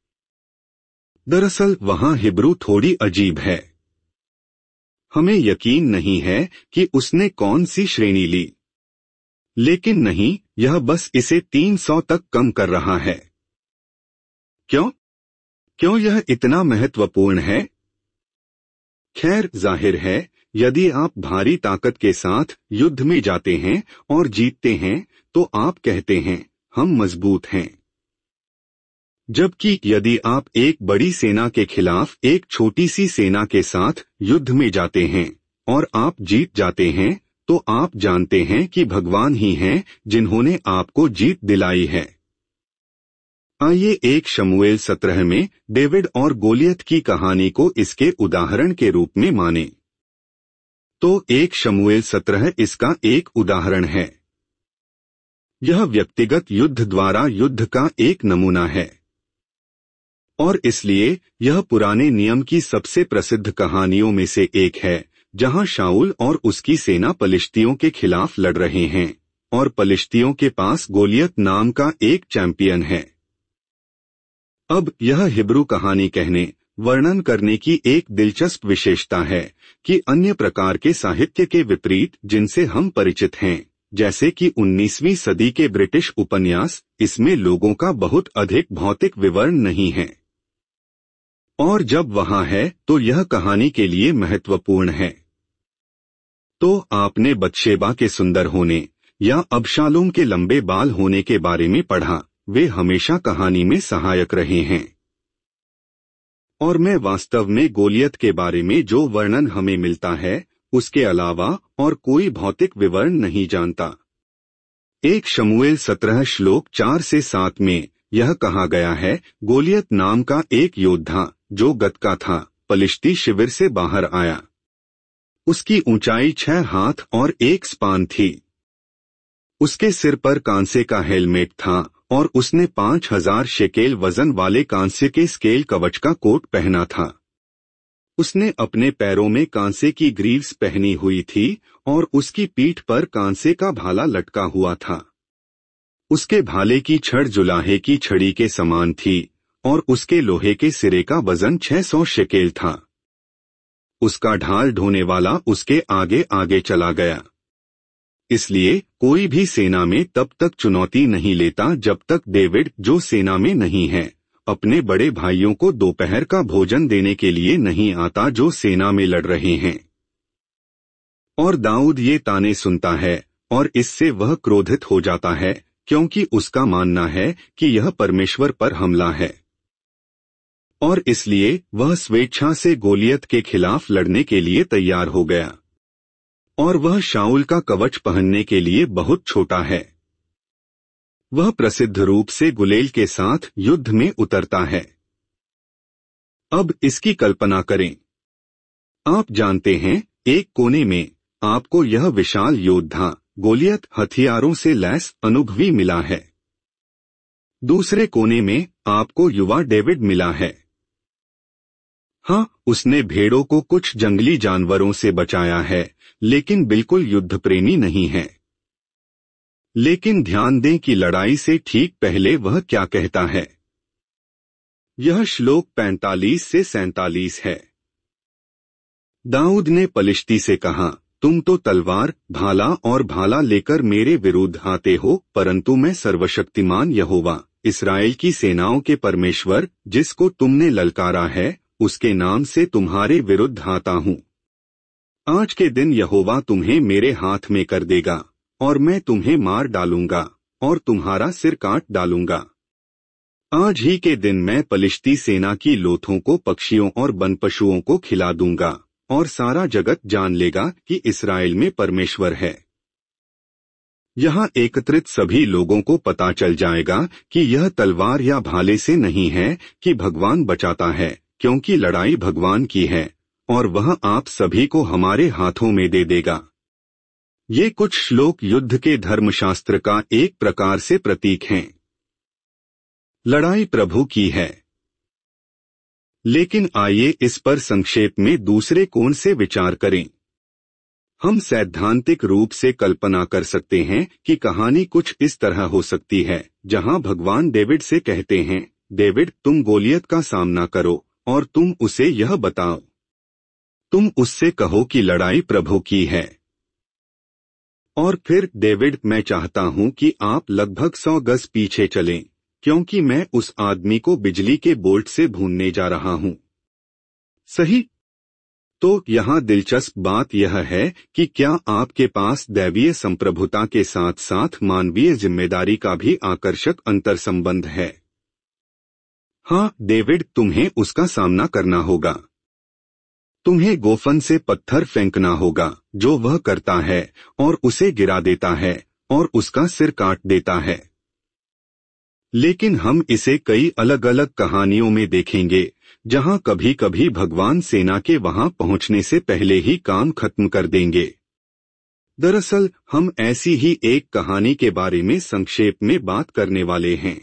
दरअसल वहां हिब्रू थोड़ी अजीब है। हमें यकीन नहीं है कि उसने कौन सी श्रेणी ली। लेकिन नहीं, यह बस इसे 300 तक कम कर रहा है। क्यों? क्यों यह इतना महत्वपूर्ण है? खैर, जाहिर है, यदि आप भारी ताकत के साथ युद्ध में जाते हैं और जीतते हैं, तो आप कहते हैं, हम मजबूत हैं। जबकि यदि आप एक बड़ी सेना के खिलाफ एक छोटी सी सेना के साथ युद्ध में जाते हैं और आप जीत जाते हैं, तो आप जानते हैं कि भगवान ही हैं जिन्होंने आपको जीत दिलाई है। आइए 1 शमूएल 17 में डेविड और गोलियत की कहानी को इसके उदाहरण के रूप में माने। तो 1 शमूएल 17 इसका एक उदाहरण है। यह व्यक्तिगत युद्ध द्वारा युद्ध का एक नमूना है। और इसलिए यह पुराने नियम की सबसे प्रसिद्ध कहानियों में से एक है, जहां शाऊल और उसकी सेना पलिश्तियों के खिलाफ लड़ रहे हैं, और पलिश्तियों के पास गोलियत नाम का एक चैंपियन है। अब यह हिब्रू कहानी कहने, वर्णन करने की एक दिलचस्प विशेषता है कि अन्य प्रकार के साहित्य के विपरीत जिनसे हम परिचित हैं, जैसे कि 19वीं सदी के ब्रिटिश उपन्यास, इसमें लोगों का बहुत अधिक भौतिक विवरण नहीं है। और जब वहां है तो यह कहानी के लिए महत्वपूर्ण है। तो आपने बत्शेबा के सुंदर होने या अबशालोम के लंबे बाल होने के बारे में पढ़ा, वे हमेशा कहानी में सहायक रहे हैं। और मैं वास्तव में गोलियत के बारे में जो वर्णन हमें मिलता है, उसके अलावा और कोई भौतिक विवरण नहीं जानता। 1 शमूएल 17 श्लोक 4 से 7 में यह कहा गया है, गोलियत नाम का एक योद्धा जो गत का था, पलिश्ती शिविर से बाहर आया। उसकी ऊंचाई 6 हाथ और 1 स्पान थी। उसके सिर पर कांसे का हेलमेट था और उसने 5000 शेकेल वजन वाले कांसे के स्केल कवच का कोट पहना था। उसने अपने पैरों में कांसे की ग्रीव्स पहनी हुई थी और उसकी पीठ पर कांसे का भाला लटका हुआ था। उसके भाले की छड़ जुलाहे की छड़ी के समान थी और उसके लोहे के सिरे का वजन 600 शेकेल था। उसका ढाल ढोने वाला उसके आगे आगे चला गया। इसलिए कोई भी सेना में तब तक चुनौती नहीं लेता जब तक डेविड, जो सेना में नहीं है, अपने बड़े भाइयों को दोपहर का भोजन देने के लिए नहीं आता जो सेना में लड़ रहे हैं। और दाऊद ये ताने सुनता है और इससे वह क्रोधित हो जाता है, क्योंकि उसका मानना है कि यह परमेश्वर पर हमला है। और इसलिए वह स्वेच्छा से गोलियत के खिलाफ लड़ने के लिए तैयार हो गया। और वह शाऊल का कवच पहनने के लिए बहुत छोटा है। वह प्रसिद्ध रूप से गुलेल के साथ युद्ध में उतरता है। अब इसकी कल्पना करें। आप जानते हैं, एक कोने में आपको यह विशाल योद्धा गोलियत हथियारों से लैस अनुभवी मिला है। दूसरे कोने में आपको युवा डेविड मिला है। हाँ, उसने भेड़ों को कुछ जंगली जानवरों से बचाया है, लेकिन बिल्कुल युद्ध प्रेमी नहीं है। लेकिन ध्यान दें कि लड़ाई से ठीक पहले वह क्या कहता है। यह श्लोक 45 से 47 है। दाऊद ने पलिश्ती से कहा, तुम तो तलवार, भाला और भाला लेकर मेरे विरुद्ध आते हो, परंतु मैं सर्वशक्तिमान यहोवा, इस्राएल की सेनाओं के परमेश्वर, जिसको तुमने ललकारा है, उसके नाम से तुम्हारे विरुद्ध आता हूँ। आज के दिन यहोवा तुम्हें मेरे हाथ में कर देगा और मैं तुम्हें मार डालूंगा और तुम्हारा सिर काट डालूंगा। आज ही के दिन मैं पलिश्ती सेना की लोथों को पक्षियों और वन पशुओं को खिला दूंगा और सारा जगत जान लेगा कि इस्राएल में परमेश्वर है। यहाँ एकत्रित सभी लोगों को पता चल जाएगा कि यह तलवार या भाले से नहीं है कि भगवान बचाता है, क्योंकि लड़ाई भगवान की है और वह आप सभी को हमारे हाथों में दे देगा। ये कुछ श्लोक युद्ध के धर्मशास्त्र का एक प्रकार से प्रतीक हैं। लड़ाई प्रभु की है। लेकिन आइए इस पर संक्षेप में दूसरे कोण से विचार करें। हम सैद्धांतिक रूप से कल्पना कर सकते हैं कि कहानी कुछ इस तरह हो सकती है, जहां भगवान डेविड से कहते हैं, डेविड, तुम गोलियत का सामना करो और तुम उसे यह बताओ। तुम उससे कहो कि लड़ाई प्रभु की है। और फिर डेविड, मैं चाहता हूं कि आप लगभग 100 गज पीछे चलें, क्योंकि मैं उस आदमी को बिजली के बोल्ट से भूनने जा रहा हूं। सही? तो यहाँ दिलचस्प बात यह है कि क्या आपके पास दैवीय संप्रभुता के साथ साथ मानवीय जिम्मेदारी का भी आकर्षक अंतर्संबंध है। हाँ, डेविड, तुम्हें उसका सामना करना होगा। तुम्हें गोफन से पत्थर फेंकना होगा, जो वह करता है, और उसे गिरा देता है और उसका सिर काट देता है। लेकिन हम इसे कई अलग अलग कहानियों में देखेंगे, जहां कभी कभी भगवान सेना के वहां पहुंचने से पहले ही काम खत्म कर देंगे। दरअसल हम ऐसी ही एक कहानी के बारे में संक्षेप में बात करने वाले हैं।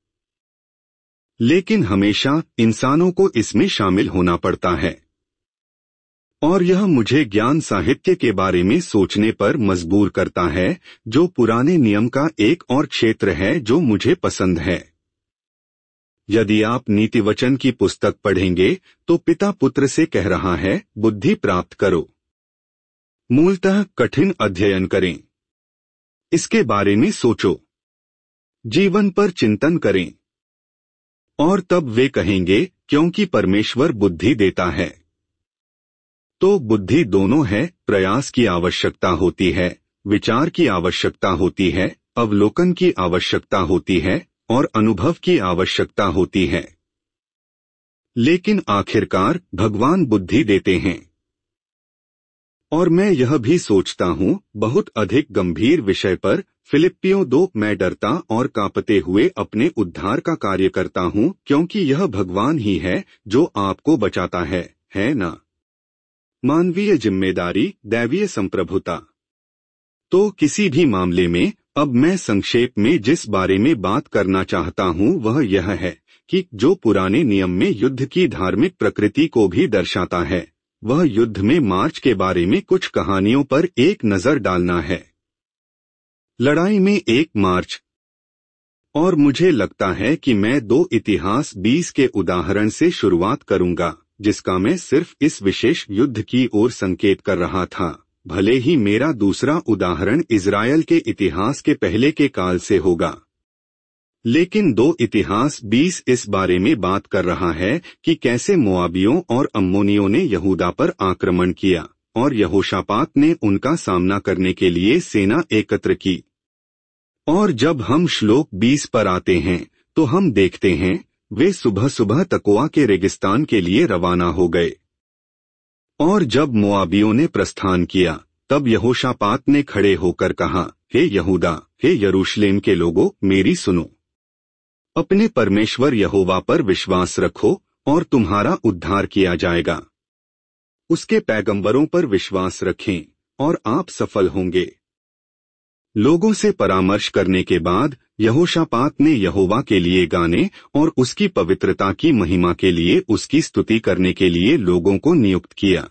लेकिन हमेशा इंसानों को इसमें शामिल होना पड़ता है। और यह मुझे ज्ञान साहित्य के बारे में सोचने पर मजबूर करता है, जो पुराने नियम का एक और क्षेत्र है जो मुझे पसंद है। यदि आप नीतिवचन की पुस्तक पढ़ेंगे तो पिता पुत्र से कह रहा है, बुद्धि प्राप्त करो। मूलतः कठिन अध्ययन करें। इसके बारे में सोचो। जीवन पर चिंतन करें। और तब वे कहेंगे, क्योंकि परमेश्वर बुद्धि देता है। तो बुद्धि दोनों है, प्रयास की आवश्यकता होती है, विचार की आवश्यकता होती है, अवलोकन की आवश्यकता होती है और अनुभव की आवश्यकता होती है। लेकिन आखिरकार भगवान बुद्धि देते हैं। और मैं यह भी सोचता हूँ, बहुत अधिक गंभीर विषय पर, फिलिप्पियों 2, मैं डरता और कांपते हुए अपने उद्धार का कार्य करता हूँ, क्योंकि यह भगवान ही है जो आपको बचाता है ना? मानवीय जिम्मेदारी, दैवीय संप्रभुता। तो किसी भी मामले में अब मैं संक्षेप में जिस बारे में बात करना चाहता हूँ वह यह है कि जो पुराने नियम में युद्ध की धार्मिक प्रकृति को भी दर्शाता है, वह युद्ध में मार्च के बारे में कुछ कहानियों पर एक नजर डालना है। लड़ाई में एक मार्च। और मुझे लगता है कि मैं 2 इतिहास 20 के उदाहरण से शुरुआत करूंगा, जिसका मैं सिर्फ इस विशेष युद्ध की ओर संकेत कर रहा था। भले ही मेरा दूसरा उदाहरण इज़राइल के इतिहास के पहले के काल से होगा, लेकिन 2 इतिहास 20 इस बारे में बात कर रहा है कि कैसे मोआबियों और अम्मोनियों ने यहूदा पर आक्रमण किया और यहोशापात ने उनका सामना करने के लिए सेना एकत्र की। और जब हम श्लोक 20 पर आते हैं तो हम देखते हैं वे सुबह सुबह तकोआ के रेगिस्तान के लिए रवाना हो गए। और जब मोआबियों ने प्रस्थान किया तब यहोशापात ने खड़े होकर कहा, हे यहूदा, हे यरूशलेम के लोगों, मेरी सुनो। अपने परमेश्वर यहोवा पर विश्वास रखो और तुम्हारा उद्धार किया जाएगा। उसके पैगंबरों पर विश्वास रखें और आप सफल होंगे। लोगों से परामर्श करने के बाद यहोशापात ने यहोवा के लिए गाने और उसकी पवित्रता की महिमा के लिए उसकी स्तुति करने के लिए लोगों को नियुक्त किया।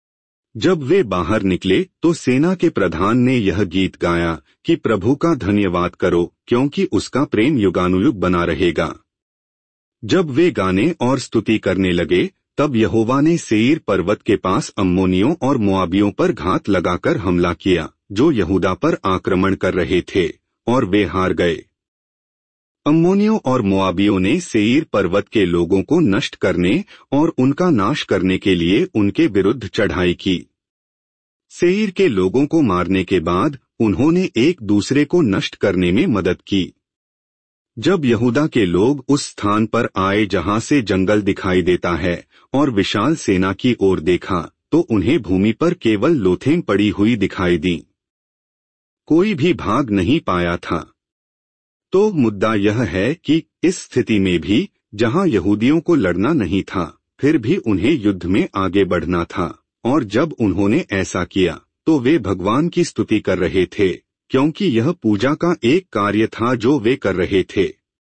जब वे बाहर निकले तो सेना के प्रधान ने यह गीत गाया कि प्रभु का धन्यवाद करो, क्योंकि उसका प्रेम युगानुयुग बना रहेगा। जब वे गाने और स्तुति करने लगे तब यहोवा ने सेईर पर्वत के पास अम्मोनियों और मोआबियों पर घात लगाकर हमला किया, जो यहूदा पर आक्रमण कर रहे थे, और वे हार गए। अम्मोनियों और मोआबियों ने सेईर पर्वत के लोगों को नष्ट करने और उनका नाश करने के लिए उनके विरुद्ध चढ़ाई की। सेईर के लोगों को मारने के बाद उन्होंने एक दूसरे को नष्ट करने में मदद की। जब यहूदा के लोग उस स्थान पर आए जहां से जंगल दिखाई देता है और विशाल सेना की ओर देखा तो उन्हें भूमि पर केवल लोथें पड़ी हुई दिखाई दी। कोई भी भाग नहीं पाया था। तो मुद्दा यह है कि इस स्थिति में भी जहां यहूदियों को लड़ना नहीं था, फिर भी उन्हें युद्ध में आगे बढ़ना था, और जब उन्होंने ऐसा किया तो वे भगवान की स्तुति कर रहे थे, क्योंकि यह पूजा का एक कार्य था जो वे कर रहे थे।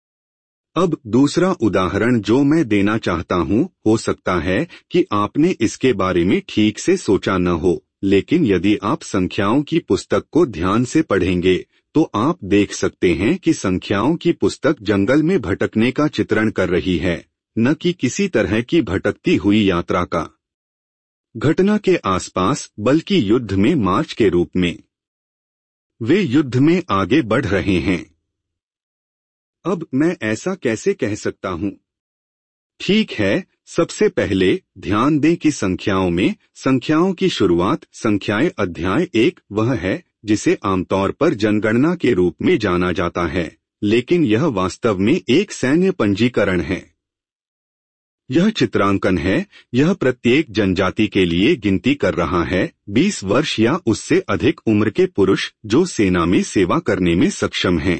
अब दूसरा उदाहरण जो मैं देना चाहता हूँ, हो सकता है कि आपने इसके बारे में ठीक से सोचा न हो, लेकिन यदि आप संख्याओं की पुस्तक को ध्यान से पढ़ेंगे तो आप देख सकते हैं कि संख्याओं की पुस्तक जंगल में भटकने का चित्रण कर रही है, न कि किसी तरह की भटकती हुई यात्रा का घटना के आसपास, बल्कि युद्ध में मार्च के रूप में। वे युद्ध में आगे बढ़ रहे हैं। अब मैं ऐसा कैसे कह सकता हूँ? ठीक है, सबसे पहले ध्यान दें कि संख्याओं में संख्याओं की शुरुआत संख्याएं अध्याय 1 वह है जिसे आमतौर पर जनगणना के रूप में जाना जाता है, लेकिन यह वास्तव में एक सैन्य पंजीकरण है। यह चित्रांकन है। यह प्रत्येक जनजाति के लिए गिनती कर रहा है 20 वर्ष या उससे अधिक उम्र के पुरुष जो सेना में सेवा करने में सक्षम हैं।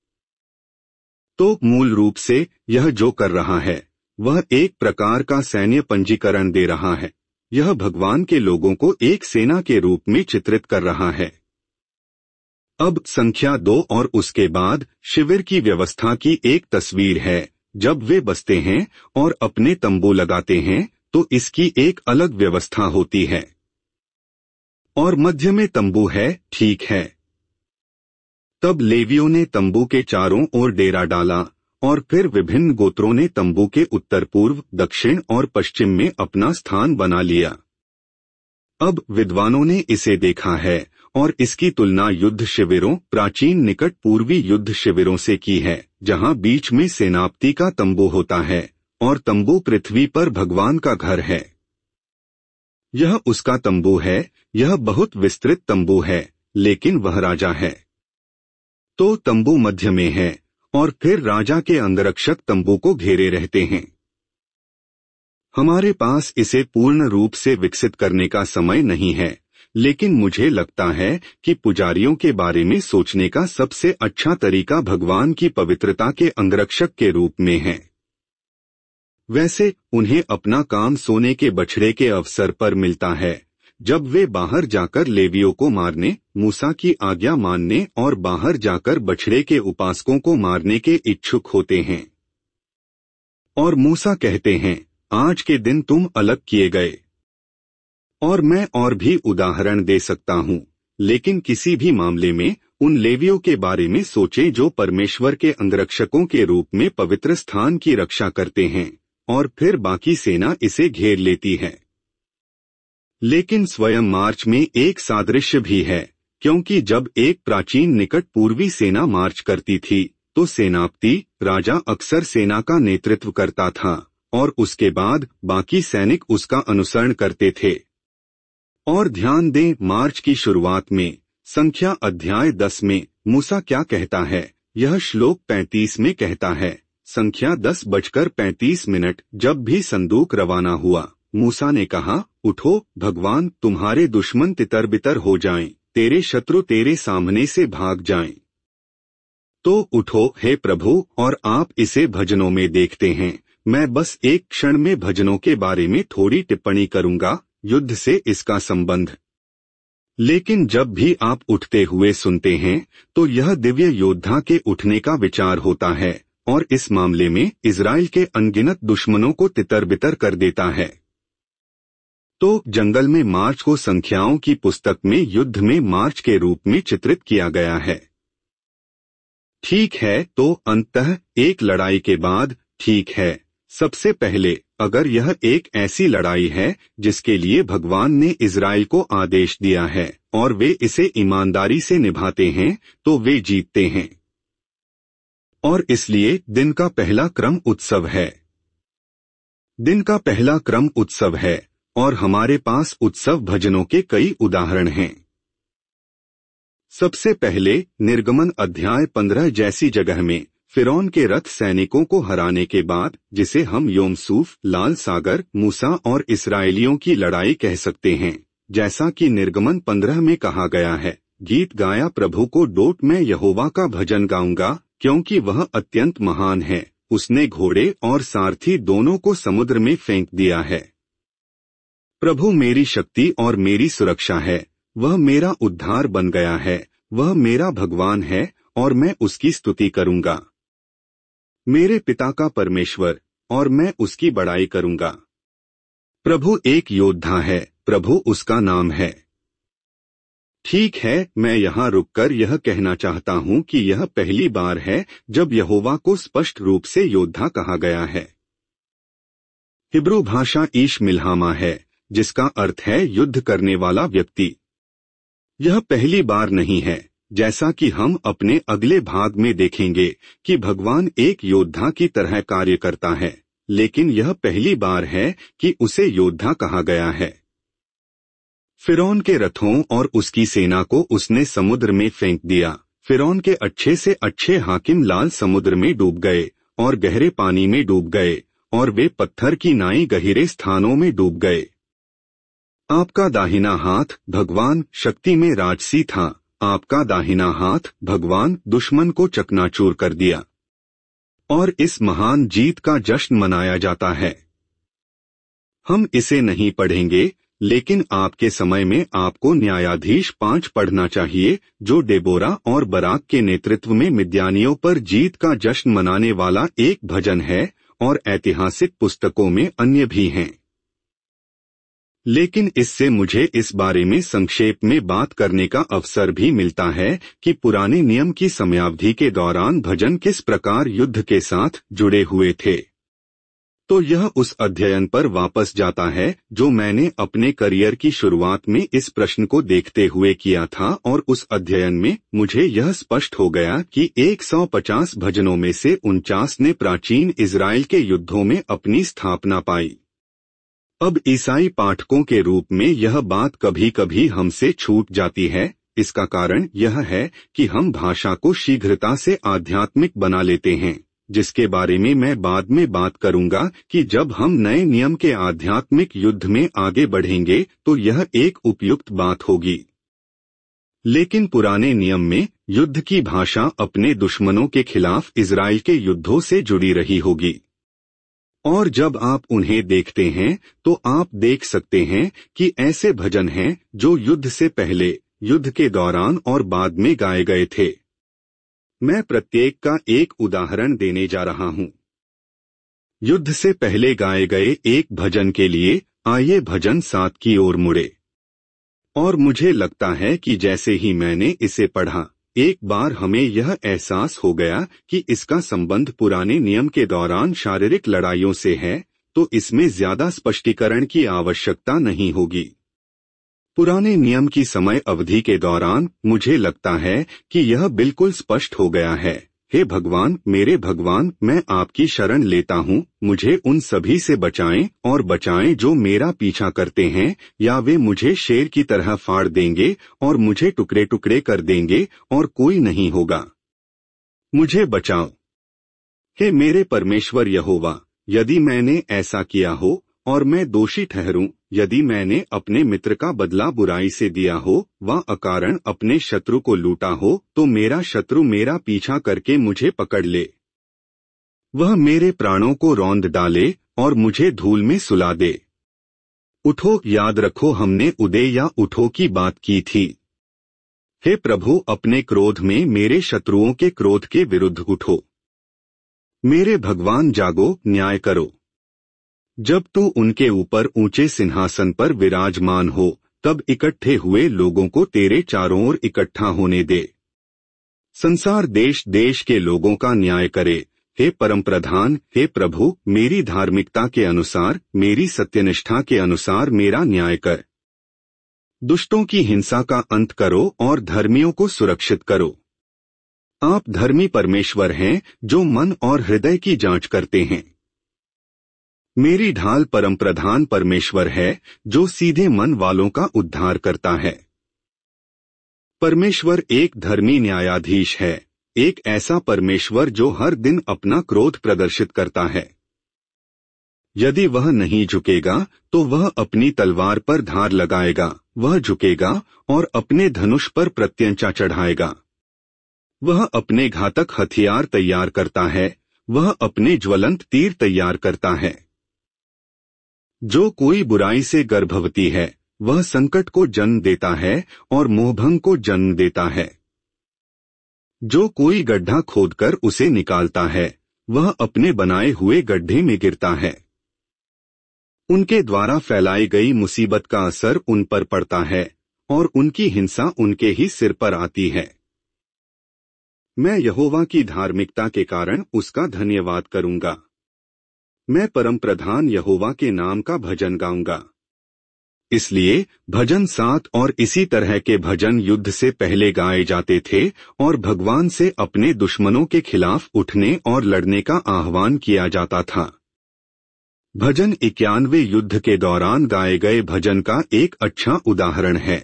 तो मूल रूप से यह जो कर रहा है वह एक प्रकार का सैन्य पंजीकरण दे रहा है। यह भगवान के लोगों को एक सेना के रूप में चित्रित कर रहा है। अब संख्या 2 और उसके बाद शिविर की व्यवस्था की एक तस्वीर है। जब वे बसते हैं और अपने तंबू लगाते हैं तो इसकी एक अलग व्यवस्था होती है, और मध्य में तंबू है, ठीक है। तब लेवियों ने तंबू के चारों ओर डेरा डाला और फिर विभिन्न गोत्रों ने तंबू के उत्तर पूर्व, दक्षिण और पश्चिम में अपना स्थान बना लिया। अब विद्वानों ने इसे देखा है और इसकी तुलना युद्ध शिविरों, प्राचीन निकट पूर्वी युद्ध शिविरों से की है, जहां बीच में सेनापति का तंबू होता है और तंबू पृथ्वी पर भगवान का घर है। यह उसका तंबू है। यह बहुत विस्तृत तंबू है, लेकिन वह राजा है। तो तंबू मध्य में है और फिर राजा के अंगरक्षक तंबू को घेरे रहते हैं। हमारे पास इसे पूर्ण रूप से विकसित करने का समय नहीं है, लेकिन मुझे लगता है कि पुजारियों के बारे में सोचने का सबसे अच्छा तरीका भगवान की पवित्रता के अंगरक्षक के रूप में है। वैसे उन्हें अपना काम सोने के बछड़े के अवसर पर मिलता है, जब वे बाहर जाकर लेवियों को मारने, मूसा की आज्ञा मानने और बाहर जाकर बछड़े के उपासकों को मारने के इच्छुक होते हैं। और मूसा कहते हैं, आज के दिन तुम अलग किए गए। और मैं और भी उदाहरण दे सकता हूँ, लेकिन किसी भी मामले में उन लेवियों के बारे में सोचें जो परमेश्वर के अंगरक्षकों के रूप में पवित्र स्थान की रक्षा करते हैं, और फिर बाकी सेना इसे घेर लेती है। लेकिन स्वयं मार्च में एक सादृश्य भी है, क्योंकि जब एक प्राचीन निकट पूर्वी सेना मार्च करती थी तो सेनापति राजा अक्सर सेना का नेतृत्व करता था और उसके बाद बाकी सैनिक उसका अनुसरण करते थे। और ध्यान दें, मार्च की शुरुआत में संख्या अध्याय 10 में मूसा क्या कहता है। यह श्लोक 35 में कहता है, संख्या 10:35 जब भी संदूक रवाना हुआ, मूसा ने कहा, उठो, भगवान, तुम्हारे दुश्मन तितर बितर हो जाएं, तेरे शत्रु तेरे सामने से भाग जाएं। तो उठो हे प्रभु, और आप इसे भजनों में देखते हैं। मैं बस एक क्षण में भजनों के बारे में थोड़ी टिप्पणी करूंगा, युद्ध से इसका संबंध। लेकिन जब भी आप उठते हुए सुनते हैं तो यह दिव्य योद्धा के उठने का विचार होता है, और इस मामले में इजराइल के अनगिनत दुश्मनों को तितर बितर कर देता है। तो जंगल में मार्च को संख्याओं की पुस्तक में युद्ध में मार्च के रूप में चित्रित किया गया है। ठीक है, तो अंततः एक लड़ाई के बाद, ठीक है, सबसे पहले अगर यह एक ऐसी लड़ाई है जिसके लिए भगवान ने इजराइल को आदेश दिया है और वे इसे ईमानदारी से निभाते हैं, तो वे जीतते हैं। और इसलिए दिन का पहला क्रम उत्सव है। दिन का पहला क्रम उत्सव है, और हमारे पास उत्सव भजनों के कई उदाहरण हैं। सबसे पहले निर्गमन अध्याय 15 जैसी जगह में फिरौन के रथ सैनिकों को हराने के बाद, जिसे हम योमसूफ, लाल सागर, मूसा और इस्राएलियों की लड़ाई कह सकते हैं, जैसा कि निर्गमन 15 में कहा गया है, गीत गाया प्रभु को डोट, मैं यहोवा का भजन गाऊंगा, क्योंकि वह अत्यंत महान है, उसने घोड़े और सारथी दोनों को समुद्र में फेंक दिया है। प्रभु मेरी शक्ति और मेरी सुरक्षा है, वह मेरा उद्धार बन गया है, वह मेरा भगवान है और मैं उसकी स्तुति करूंगा। मेरे पिता का परमेश्वर, और मैं उसकी बड़ाई करूंगा। प्रभु एक योद्धा है, प्रभु उसका नाम है। ठीक है, मैं यहाँ रुककर यह कहना चाहता हूँ कि यह पहली बार है जब यहोवा को स्पष्ट रूप से योद्धा कहा गया है। हिब्रू भाषा ईश मिल्हामा है, जिसका अर्थ है युद्ध करने वाला व्यक्ति। यह पहली बार नहीं है, जैसा कि हम अपने अगले भाग में देखेंगे कि भगवान एक योद्धा की तरह कार्य करता है, लेकिन यह पहली बार है कि उसे योद्धा कहा गया है। फिरौन के रथों और उसकी सेना को उसने समुद्र में फेंक दिया। फिरौन के अच्छे से अच्छे हाकिम लाल समुद्र में डूब गए और गहरे पानी में डूब गए, और वे पत्थर की नाई गहरे स्थानों में डूब गए। आपका दाहिना हाथ भगवान शक्ति में राजसी था, आपका दाहिना हाथ भगवान दुश्मन को चकनाचूर कर दिया, और इस महान जीत का जश्न मनाया जाता है। हम इसे नहीं पढ़ेंगे, लेकिन आपके समय में आपको न्यायाधीश 5 पढ़ना चाहिए, जो डेबोरा और बराक के नेतृत्व में मिद्यानियों पर जीत का जश्न मनाने वाला एक भजन है, और ऐतिहासिक पुस्तकों में अन्य भी हैं। लेकिन इससे मुझे इस बारे में संक्षेप में बात करने का अवसर भी मिलता है कि पुराने नियम की समयावधि के दौरान भजन किस प्रकार युद्ध के साथ जुड़े हुए थे। तो यह उस अध्ययन पर वापस जाता है जो मैंने अपने करियर की शुरुआत में इस प्रश्न को देखते हुए किया था, और उस अध्ययन में मुझे यह स्पष्ट हो गया कि 150 भजनों में से 49 ने प्राचीन इजराइल के युद्धों में अपनी स्थापना पाई। अब ईसाई पाठकों के रूप में यह बात कभी कभी हमसे छूट जाती है। इसका कारण यह है कि हम भाषा को शीघ्रता से आध्यात्मिक बना लेते हैं, जिसके बारे में मैं बाद में बात करूंगा कि जब हम नए नियम के आध्यात्मिक युद्ध में आगे बढ़ेंगे तो यह एक उपयुक्त बात होगी। लेकिन पुराने नियम में युद्ध की भाषा अपने दुश्मनों के खिलाफ इजराइल के युद्धों से जुड़ी रही होगी। और जब आप उन्हें देखते हैं तो आप देख सकते हैं कि ऐसे भजन हैं जो युद्ध से पहले, युद्ध के दौरान और बाद में गाए गए थे। मैं प्रत्येक का एक उदाहरण देने जा रहा हूं। युद्ध से पहले गाए गए एक भजन के लिए आइए भजन 7 की ओर मुड़े। और मुझे लगता है कि जैसे ही मैंने इसे पढ़ा, एक बार हमें यह एहसास हो गया कि इसका संबंध पुराने नियम के दौरान शारीरिक लड़ाइयों से है, तो इसमें ज्यादा स्पष्टीकरण की आवश्यकता नहीं होगी। पुराने नियम की समय अवधि के दौरान मुझे लगता है कि यह बिल्कुल स्पष्ट हो गया है। हे भगवान, मेरे भगवान, मैं आपकी शरण लेता हूँ, मुझे उन सभी से बचाएं और बचाएं जो मेरा पीछा करते हैं, या वे मुझे शेर की तरह फाड़ देंगे और मुझे टुकड़े टुकड़े कर देंगे और कोई नहीं होगा। मुझे बचाओ। हे मेरे परमेश्वर यहोवा, यदि मैंने ऐसा किया हो और मैं दोषी ठहरूं, यदि मैंने अपने मित्र का बदला बुराई से दिया हो व अकारण अपने शत्रु को लूटा हो, तो मेरा शत्रु मेरा पीछा करके मुझे पकड़ ले। वह मेरे प्राणों को रौंद डाले और मुझे धूल में सुला दे। उठो, याद रखो हमने उदय या उठो की बात की थी। हे प्रभु, अपने क्रोध में मेरे शत्रुओं के क्रोध के विरुद्ध उठो। मेरे भगवान जागो, न्याय करो। जब तू उनके ऊपर ऊंचे सिंहासन पर विराजमान हो, तब इकट्ठे हुए लोगों को तेरे चारों ओर इकट्ठा होने दे। संसार देश देश के लोगों का न्याय करे। हे परमप्रधान, हे प्रभु, मेरी धार्मिकता के अनुसार, मेरी सत्यनिष्ठा के अनुसार मेरा न्याय कर। दुष्टों की हिंसा का अंत करो और धर्मियों को सुरक्षित करो। आप धर्मी परमेश्वर हैं जो मन और हृदय की जांच करते हैं। मेरी ढाल परमप्रधान परमेश्वर है जो सीधे मन वालों का उद्धार करता है। परमेश्वर एक धर्मी न्यायाधीश है, एक ऐसा परमेश्वर जो हर दिन अपना क्रोध प्रदर्शित करता है। यदि वह नहीं झुकेगा तो वह अपनी तलवार पर धार लगाएगा, वह झुकेगा और अपने धनुष पर प्रत्यंचा चढ़ाएगा। वह अपने घातक हथियार तैयार करता है, वह अपने ज्वलंत तीर तैयार करता है। जो कोई बुराई से गर्भवती है, वह संकट को जन्म देता है और मोहभंग को जन्म देता है। जो कोई गड्ढा खोदकर उसे निकालता है, वह अपने बनाए हुए गड्ढे में गिरता है। उनके द्वारा फैलाई गई मुसीबत का असर उन पर पड़ता है और उनकी हिंसा उनके ही सिर पर आती है। मैं यहोवा की धार्मिकता के कारण उसका धन्यवाद करूंगा। मैं परमप्रधान यहोवा के नाम का भजन गाऊंगा। इसलिए भजन 7 और इसी तरह के भजन युद्ध से पहले गाए जाते थे और भगवान से अपने दुश्मनों के खिलाफ उठने और लड़ने का आह्वान किया जाता था। भजन 91 युद्ध के दौरान गाए गए भजन का एक अच्छा उदाहरण है।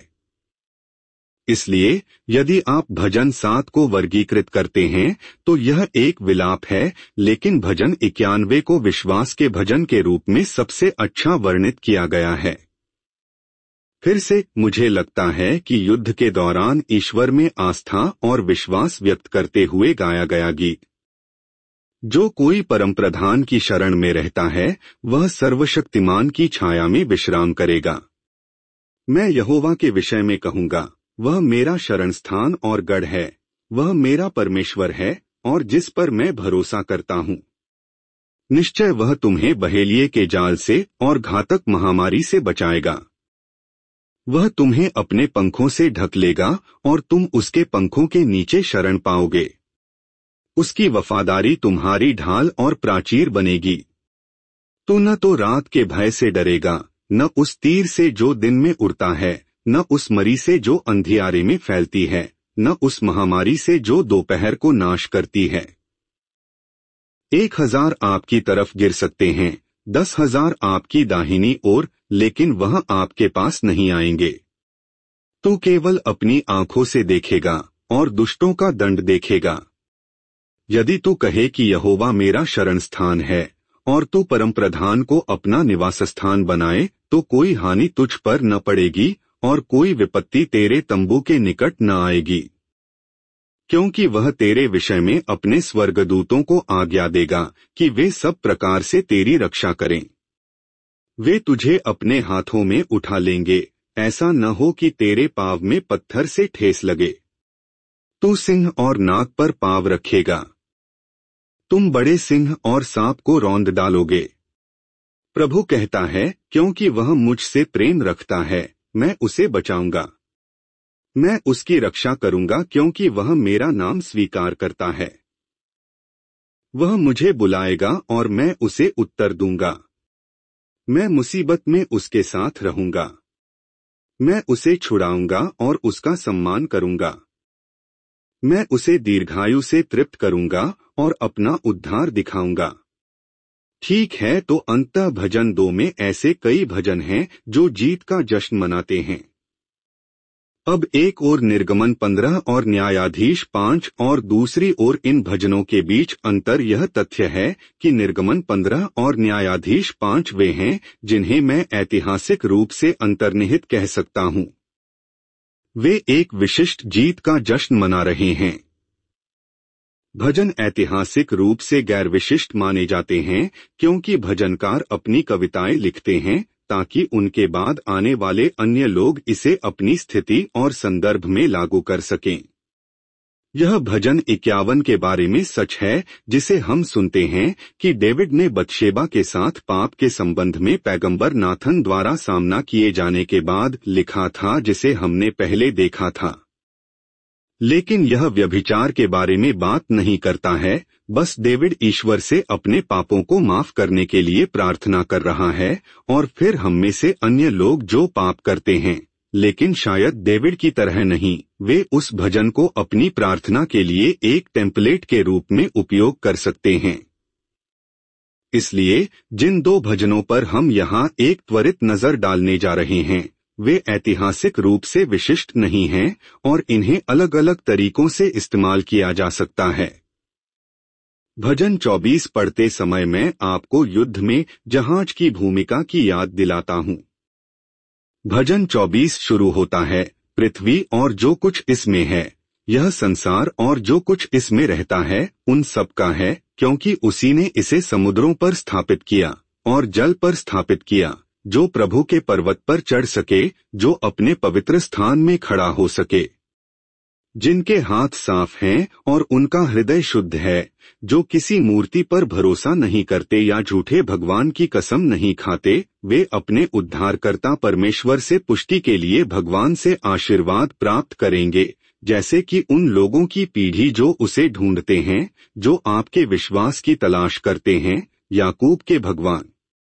इसलिए यदि आप भजन 7 को वर्गीकृत करते हैं तो यह एक विलाप है, लेकिन भजन 91 को विश्वास के भजन के रूप में सबसे अच्छा वर्णित किया गया है। फिर से मुझे लगता है कि युद्ध के दौरान ईश्वर में आस्था और विश्वास व्यक्त करते हुए गाया गया गीत। जो कोई परमप्रधान की शरण में रहता है, वह सर्वशक्तिमान की छाया में विश्राम करेगा। मैं यहोवा के विषय में कहूंगा, वह मेरा शरण स्थान और गढ़ है, वह मेरा परमेश्वर है और जिस पर मैं भरोसा करता हूँ। निश्चय वह तुम्हें बहेलिये के जाल से और घातक महामारी से बचाएगा। वह तुम्हें अपने पंखों से ढक लेगा और तुम उसके पंखों के नीचे शरण पाओगे। उसकी वफादारी तुम्हारी ढाल और प्राचीर बनेगी। तू न तो रात के भय से डरेगा, न उस तीर से जो दिन में उड़ता है, न उस मरी से जो अंधियारे में फैलती है, न उस महामारी से जो दोपहर को नाश करती है। 1000 आपकी तरफ गिर सकते हैं, 10,000 आपकी दाहिनी ओर, लेकिन वह आपके पास नहीं आएंगे। तू केवल अपनी आंखों से देखेगा और दुष्टों का दंड देखेगा। यदि तू कहे कि यहोवा मेरा शरण स्थान है और तू परमप्रधान को अपना निवास स्थान बनाए, तो कोई हानि तुझ पर न पड़ेगी और कोई विपत्ति तेरे तंबू के निकट न आएगी। क्योंकि वह तेरे विषय में अपने स्वर्गदूतों को आज्ञा देगा कि वे सब प्रकार से तेरी रक्षा करें। वे तुझे अपने हाथों में उठा लेंगे, ऐसा न हो कि तेरे पाँव में पत्थर से ठेस लगे। तू सिंह और नाग पर पाँव रखेगा। तुम बड़े सिंह और सांप को रौंद डालोगे। प्रभु कहता है, क्योंकि वह मुझसे प्रेम रखता है, मैं उसे बचाऊंगा। मैं उसकी रक्षा करूंगा क्योंकि वह मेरा नाम स्वीकार करता है। वह मुझे बुलाएगा और मैं उसे उत्तर दूंगा। मैं मुसीबत में उसके साथ रहूंगा। मैं उसे छुड़ाऊंगा और उसका सम्मान करूंगा। मैं उसे दीर्घायु से तृप्त करूंगा और अपना उद्धार दिखाऊंगा। ठीक है, तो अंततः भजन 2 में ऐसे कई भजन हैं जो जीत का जश्न मनाते हैं। अब एक ओर निर्गमन 15 और न्यायाधीश 5 और दूसरी ओर इन भजनों के बीच अंतर यह तथ्य है कि निर्गमन 15 और न्यायाधीश 5 वे हैं जिन्हें मैं ऐतिहासिक रूप से अंतर्निहित कह सकता हूं। वे एक विशिष्ट जीत का जश्न मना रहे हैं। भजन ऐतिहासिक रूप से गैर विशिष्ट माने जाते हैं क्योंकि भजनकार अपनी कविताएं लिखते हैं ताकि उनके बाद आने वाले अन्य लोग इसे अपनी स्थिति और संदर्भ में लागू कर सकें। यह भजन 51 के बारे में सच है जिसे हम सुनते हैं कि डेविड ने बतशेबा के साथ पाप के संबंध में पैगंबर नाथन द्वारा सामना किए जाने के बाद लिखा था, जिसे हमने पहले देखा था। लेकिन यह व्यभिचार के बारे में बात नहीं करता है, बस डेविड ईश्वर से अपने पापों को माफ करने के लिए प्रार्थना कर रहा है और फिर हम में से अन्य लोग जो पाप करते हैं लेकिन शायद डेविड की तरह नहीं, वे उस भजन को अपनी प्रार्थना के लिए एक टेम्पलेट के रूप में उपयोग कर सकते हैं। इसलिए जिन 2 भजनों पर हम यहाँ एक त्वरित नजर डालने जा रहे हैं वे ऐतिहासिक रूप से विशिष्ट नहीं हैं और इन्हें अलग अलग तरीकों से इस्तेमाल किया जा सकता है। भजन 24 पढ़ते समय मैं आपको युद्ध में जहाज की भूमिका की याद दिलाता हूँ। भजन 24 शुरू होता है, पृथ्वी और जो कुछ इसमें है, यह संसार और जो कुछ इसमें रहता है उन सब का है, क्योंकि उसी ने इसे समुद्रों पर स्थापित किया और जल पर स्थापित किया। जो प्रभु के पर्वत पर चढ़ सके, जो अपने पवित्र स्थान में खड़ा हो सके। जिनके हाथ साफ हैं और उनका हृदय शुद्ध है, जो किसी मूर्ति पर भरोसा नहीं करते या झूठे भगवान की कसम नहीं खाते, वे अपने उद्धारकर्ता परमेश्वर से पुष्टि के लिए भगवान से आशीर्वाद प्राप्त करेंगे, जैसे कि उन लोगों की पीढ़ी जो उसे ढूंढते हैं, जो आपके विश्वास की तलाश करते हैं, याकूब के भगवान।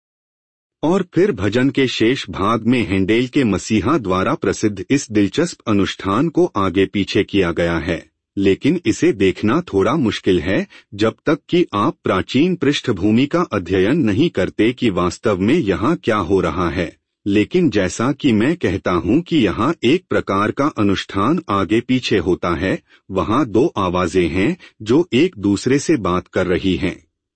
और फिर भजन के शेष भाग में हैंडेल के मसीहा द्वारा प्रसिद्ध इस दिलचस्प अनुष्ठान को आगे पीछे किया गया है, लेकिन इसे देखना थोड़ा मुश्किल है जब तक कि आप प्राचीन पृष्ठभूमि का अध्ययन नहीं करते कि वास्तव में यहाँ क्या हो रहा है। लेकिन जैसा कि मैं कहता हूँ कि यहाँ एक प्रकार का अनुष्ठान आगे पीछे होता है, वहाँ 2 आवाजें हैं जो एक दूसरे से बात कर रही हैं।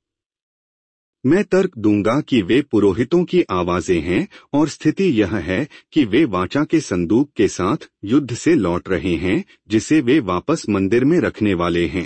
मैं तर्क दूंगा कि वे पुरोहितों की आवाजें हैं और स्थिति यह है कि वे वाचा के संदूक के साथ युद्ध से लौट रहे हैं जिसे वे वापस मंदिर में रखने वाले हैं।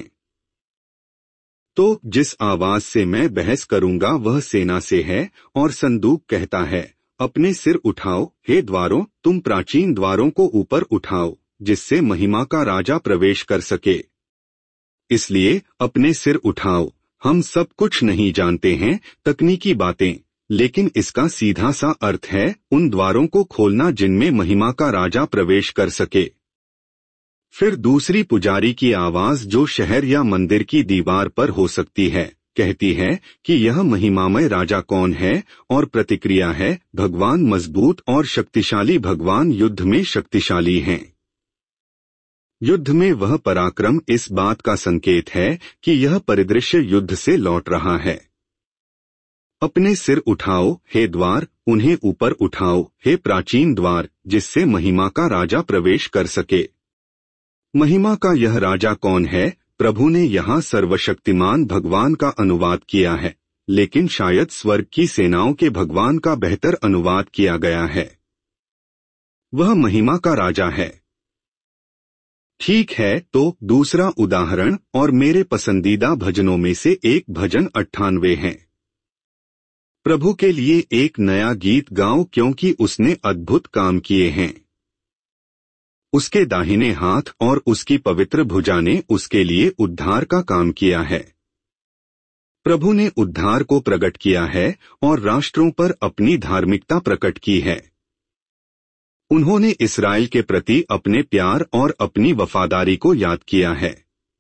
तो जिस आवाज से मैं बहस करूंगा वह सेना से है और संदूक कहता है, अपने सिर उठाओ हे द्वारों, तुम प्राचीन द्वारों को ऊपर उठाओ जिससे महिमा का राजा प्रवेश कर सके। इसलिए अपने सिर उठाओ। हम सब कुछ नहीं जानते हैं तकनीकी बातें, लेकिन इसका सीधा सा अर्थ है उन द्वारों को खोलना जिनमें महिमा का राजा प्रवेश कर सके। फिर दूसरी पुजारी की आवाज जो शहर या मंदिर की दीवार पर हो सकती है, कहती है कि यह महिमामय राजा कौन है, और प्रतिक्रिया है, भगवान मजबूत और शक्तिशाली भगवान युद्ध में शक्तिशाली हैं। युद्ध में वह पराक्रम इस बात का संकेत है कि यह परिदृश्य युद्ध से लौट रहा है। अपने सिर उठाओ हे द्वार, उन्हें ऊपर उठाओ हे प्राचीन द्वार, जिससे महिमा का राजा प्रवेश कर सके। महिमा का यह राजा कौन है? प्रभु ने यहाँ सर्वशक्तिमान भगवान का अनुवाद किया है, लेकिन शायद स्वर्ग की सेनाओं के भगवान का बेहतर अनुवाद किया गया है। वह महिमा का राजा है। ठीक है, तो दूसरा उदाहरण और मेरे पसंदीदा भजनों में से एक भजन 98 है। प्रभु के लिए एक नया गीत गाओ क्योंकि उसने अद्भुत काम किए हैं। उसके दाहिने हाथ और उसकी पवित्र भुजा ने उसके लिए उद्धार का काम किया है। प्रभु ने उद्धार को प्रकट किया है और राष्ट्रों पर अपनी धार्मिकता प्रकट की है। उन्होंने इस्राएल के प्रति अपने प्यार और अपनी वफादारी को याद किया है।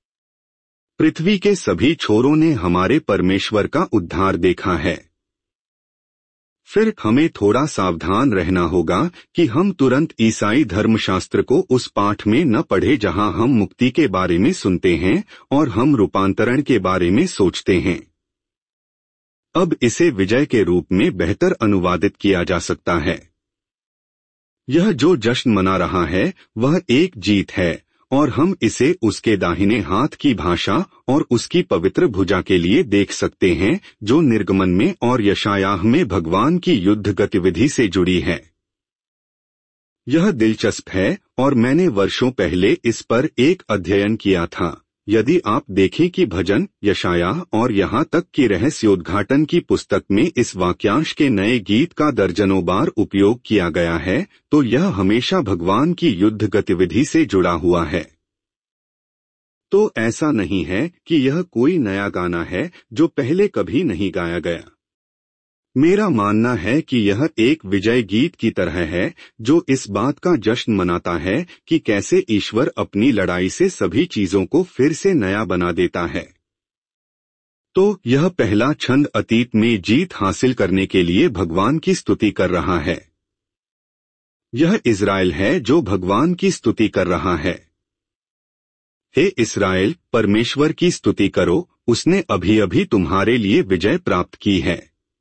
पृथ्वी के सभी छोरों ने हमारे परमेश्वर का उद्धार देखा है। फिर हमें थोड़ा सावधान रहना होगा कि हम तुरंत ईसाई धर्मशास्त्र को उस पाठ में न पढ़े जहां हम मुक्ति के बारे में सुनते हैं और हम रूपांतरण के बारे में सोचते हैं। अब इसे विजय के रूप में बेहतर अनुवादित किया जा सकता है। यह जो जश्न मना रहा है वह एक जीत है और हम इसे उसके दाहिने हाथ की भाषा और उसकी पवित्र भुजा के लिए देख सकते हैं जो निर्गमन में और यशायाह में भगवान की युद्ध गतिविधि से जुड़ी है। यह दिलचस्प है और मैंने वर्षों पहले इस पर एक अध्ययन किया था। यदि आप देखें कि भजन, यशायाह और यहाँ तक कि रहस्योद्घाटन की पुस्तक में इस वाक्यांश के नए गीत का दर्जनों बार उपयोग किया गया है, तो यह हमेशा भगवान की युद्ध गतिविधि से जुड़ा हुआ है। तो ऐसा नहीं है कि यह कोई नया गाना है जो पहले कभी नहीं गाया गया। मेरा मानना है कि यह एक विजय गीत की तरह है जो इस बात का जश्न मनाता है कि कैसे ईश्वर अपनी लड़ाई से सभी चीजों को फिर से नया बना देता है। तो यह पहला छंद अतीत में जीत हासिल करने के लिए भगवान की स्तुति कर रहा है। यह इज़राइल है जो भगवान की स्तुति कर रहा है। हे इस्राएल, परमेश्वर की स्तुति करो, उसने अभी अभी तुम्हारे लिए विजय प्राप्त की है।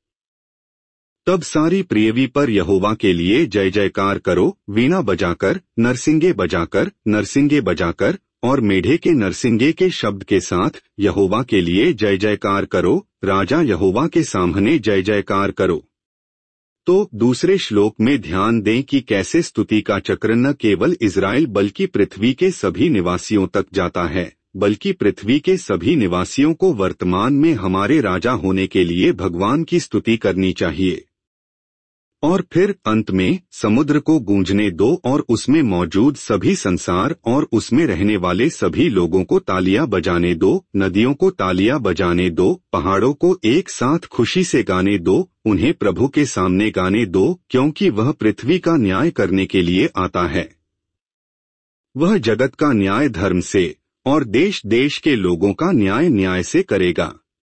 तब सारी पृथ्वी पर यहोवा के लिए जय जयकार करो, वीणा बजाकर, नरसिंगे बजाकर और मेढ़े के नरसिंगे के शब्द के साथ यहोवा के लिए जय जयकार करो, राजा यहोवा के सामने जय जयकार करो। तो दूसरे श्लोक में ध्यान दें कि कैसे स्तुति का चक्र न केवल इज़राइल बल्कि पृथ्वी के सभी निवासियों तक जाता है, बल्कि पृथ्वी के सभी निवासियों को वर्तमान में हमारे राजा होने के लिए भगवान की स्तुति करनी चाहिए। और फिर अंत में समुद्र को गूंजने दो और उसमें मौजूद सभी संसार और उसमें रहने वाले सभी लोगों को तालियां बजाने दो, नदियों को तालियां बजाने दो, पहाड़ों को एक साथ खुशी से गाने दो, उन्हें प्रभु के सामने गाने दो, क्योंकि वह पृथ्वी का न्याय करने के लिए आता है। वह जगत का न्याय धर्म से और देश देश के लोगों का न्याय न्याय से करेगा।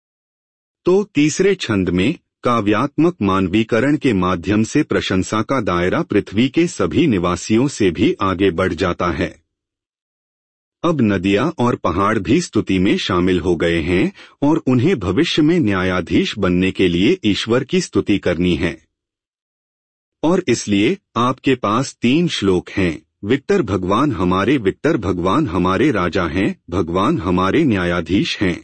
तो तीसरे छंद में काव्यात्मक मानवीकरण के माध्यम से प्रशंसा का दायरा पृथ्वी के सभी निवासियों से भी आगे बढ़ जाता है। अब नदियां और पहाड़ भी स्तुति में शामिल हो गए हैं और उन्हें भविष्य में न्यायाधीश बनने के लिए ईश्वर की स्तुति करनी है। और इसलिए आपके पास 3 श्लोक हैं। विक्टर भगवान हमारे राजा हैं, भगवान हमारे न्यायाधीश हैं।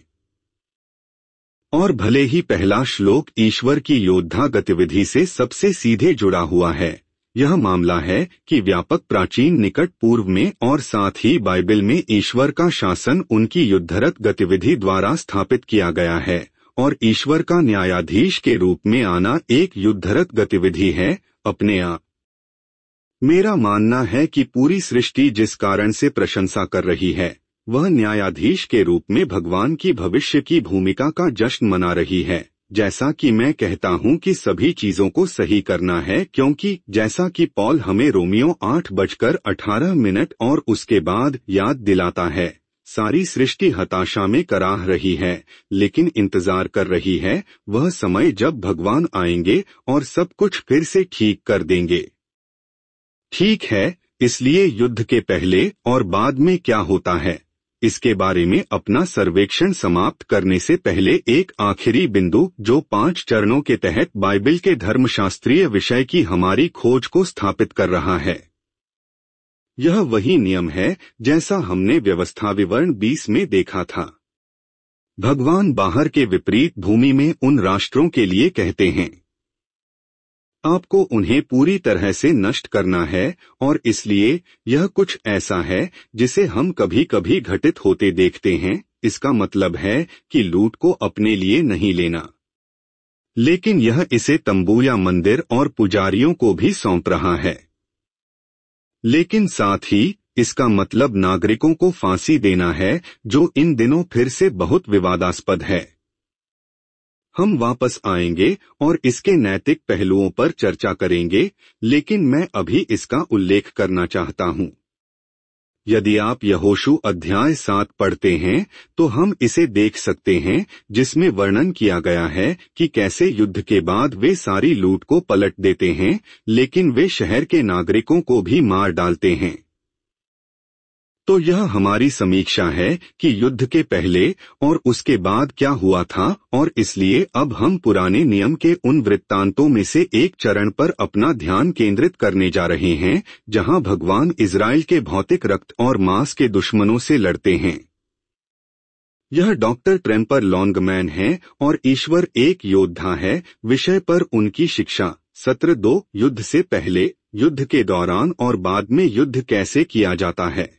और भले ही पहला श्लोक ईश्वर की योद्धा गतिविधि से सबसे सीधे जुड़ा हुआ है, यह मामला है कि व्यापक प्राचीन निकट पूर्व में और साथ ही बाइबल में ईश्वर का शासन उनकी युद्धरत गतिविधि द्वारा स्थापित किया गया है और ईश्वर का न्यायाधीश के रूप में आना एक युद्धरत गतिविधि है अपने आप। मेरा मानना है कि पूरी सृष्टि जिस कारण से प्रशंसा कर रही है वह न्यायाधीश के रूप में भगवान की भविष्य की भूमिका का जश्न मना रही है। जैसा कि मैं कहता हूं कि सभी चीजों को सही करना है, क्योंकि जैसा कि पौल हमें रोमियो 8:18 और उसके बाद याद दिलाता है, सारी सृष्टि हताशा में कराह रही है, लेकिन इंतजार कर रही है वह समय जब भगवान आएंगे और सब कुछ फिर से ठीक कर देंगे। ठीक है, इसलिए युद्ध के पहले और बाद में क्या होता है, इसके बारे में अपना सर्वेक्षण समाप्त करने से पहले एक आखिरी बिंदु जो 5 चरणों के तहत बाइबल के धर्मशास्त्रीय विषय की हमारी खोज को स्थापित कर रहा है। यह वही नियम है जैसा हमने व्यवस्था विवरण 20 में देखा था। भगवान बाहर के विपरीत भूमि में उन राष्ट्रों के लिए कहते हैं। आपको उन्हें पूरी तरह से नष्ट करना है और इसलिए यह कुछ ऐसा है जिसे हम कभी कभी घटित होते देखते हैं। इसका मतलब है कि लूट को अपने लिए नहीं लेना, लेकिन यह इसे तंबू या मंदिर और पुजारियों को भी सौंप रहा है। लेकिन साथ ही इसका मतलब नागरिकों को फांसी देना है, जो इन दिनों फिर से बहुत विवादास्पद है। हम वापस आएंगे और इसके नैतिक पहलुओं पर चर्चा करेंगे, लेकिन मैं अभी इसका उल्लेख करना चाहता हूं। यदि आप यहोशू अध्याय 7 पढ़ते हैं तो हम इसे देख सकते हैं, जिसमें वर्णन किया गया है कि कैसे युद्ध के बाद वे सारी लूट को पलट देते हैं, लेकिन वे शहर के नागरिकों को भी मार डालते हैं। तो यह हमारी समीक्षा है कि युद्ध के पहले और उसके बाद क्या हुआ था, और इसलिए अब हम पुराने नियम के उन वृत्तांतों में से एक चरण पर अपना ध्यान केंद्रित करने जा रहे हैं, जहां भगवान इज़राइल के भौतिक रक्त और मांस के दुश्मनों से लड़ते हैं। यह डॉक्टर ट्रेम्पर लॉन्गमैन है और ईश्वर एक योद्धा है विषय पर उनकी शिक्षा, सत्र 2, युद्ध से पहले, युद्ध के दौरान और बाद में युद्ध कैसे किया जाता है।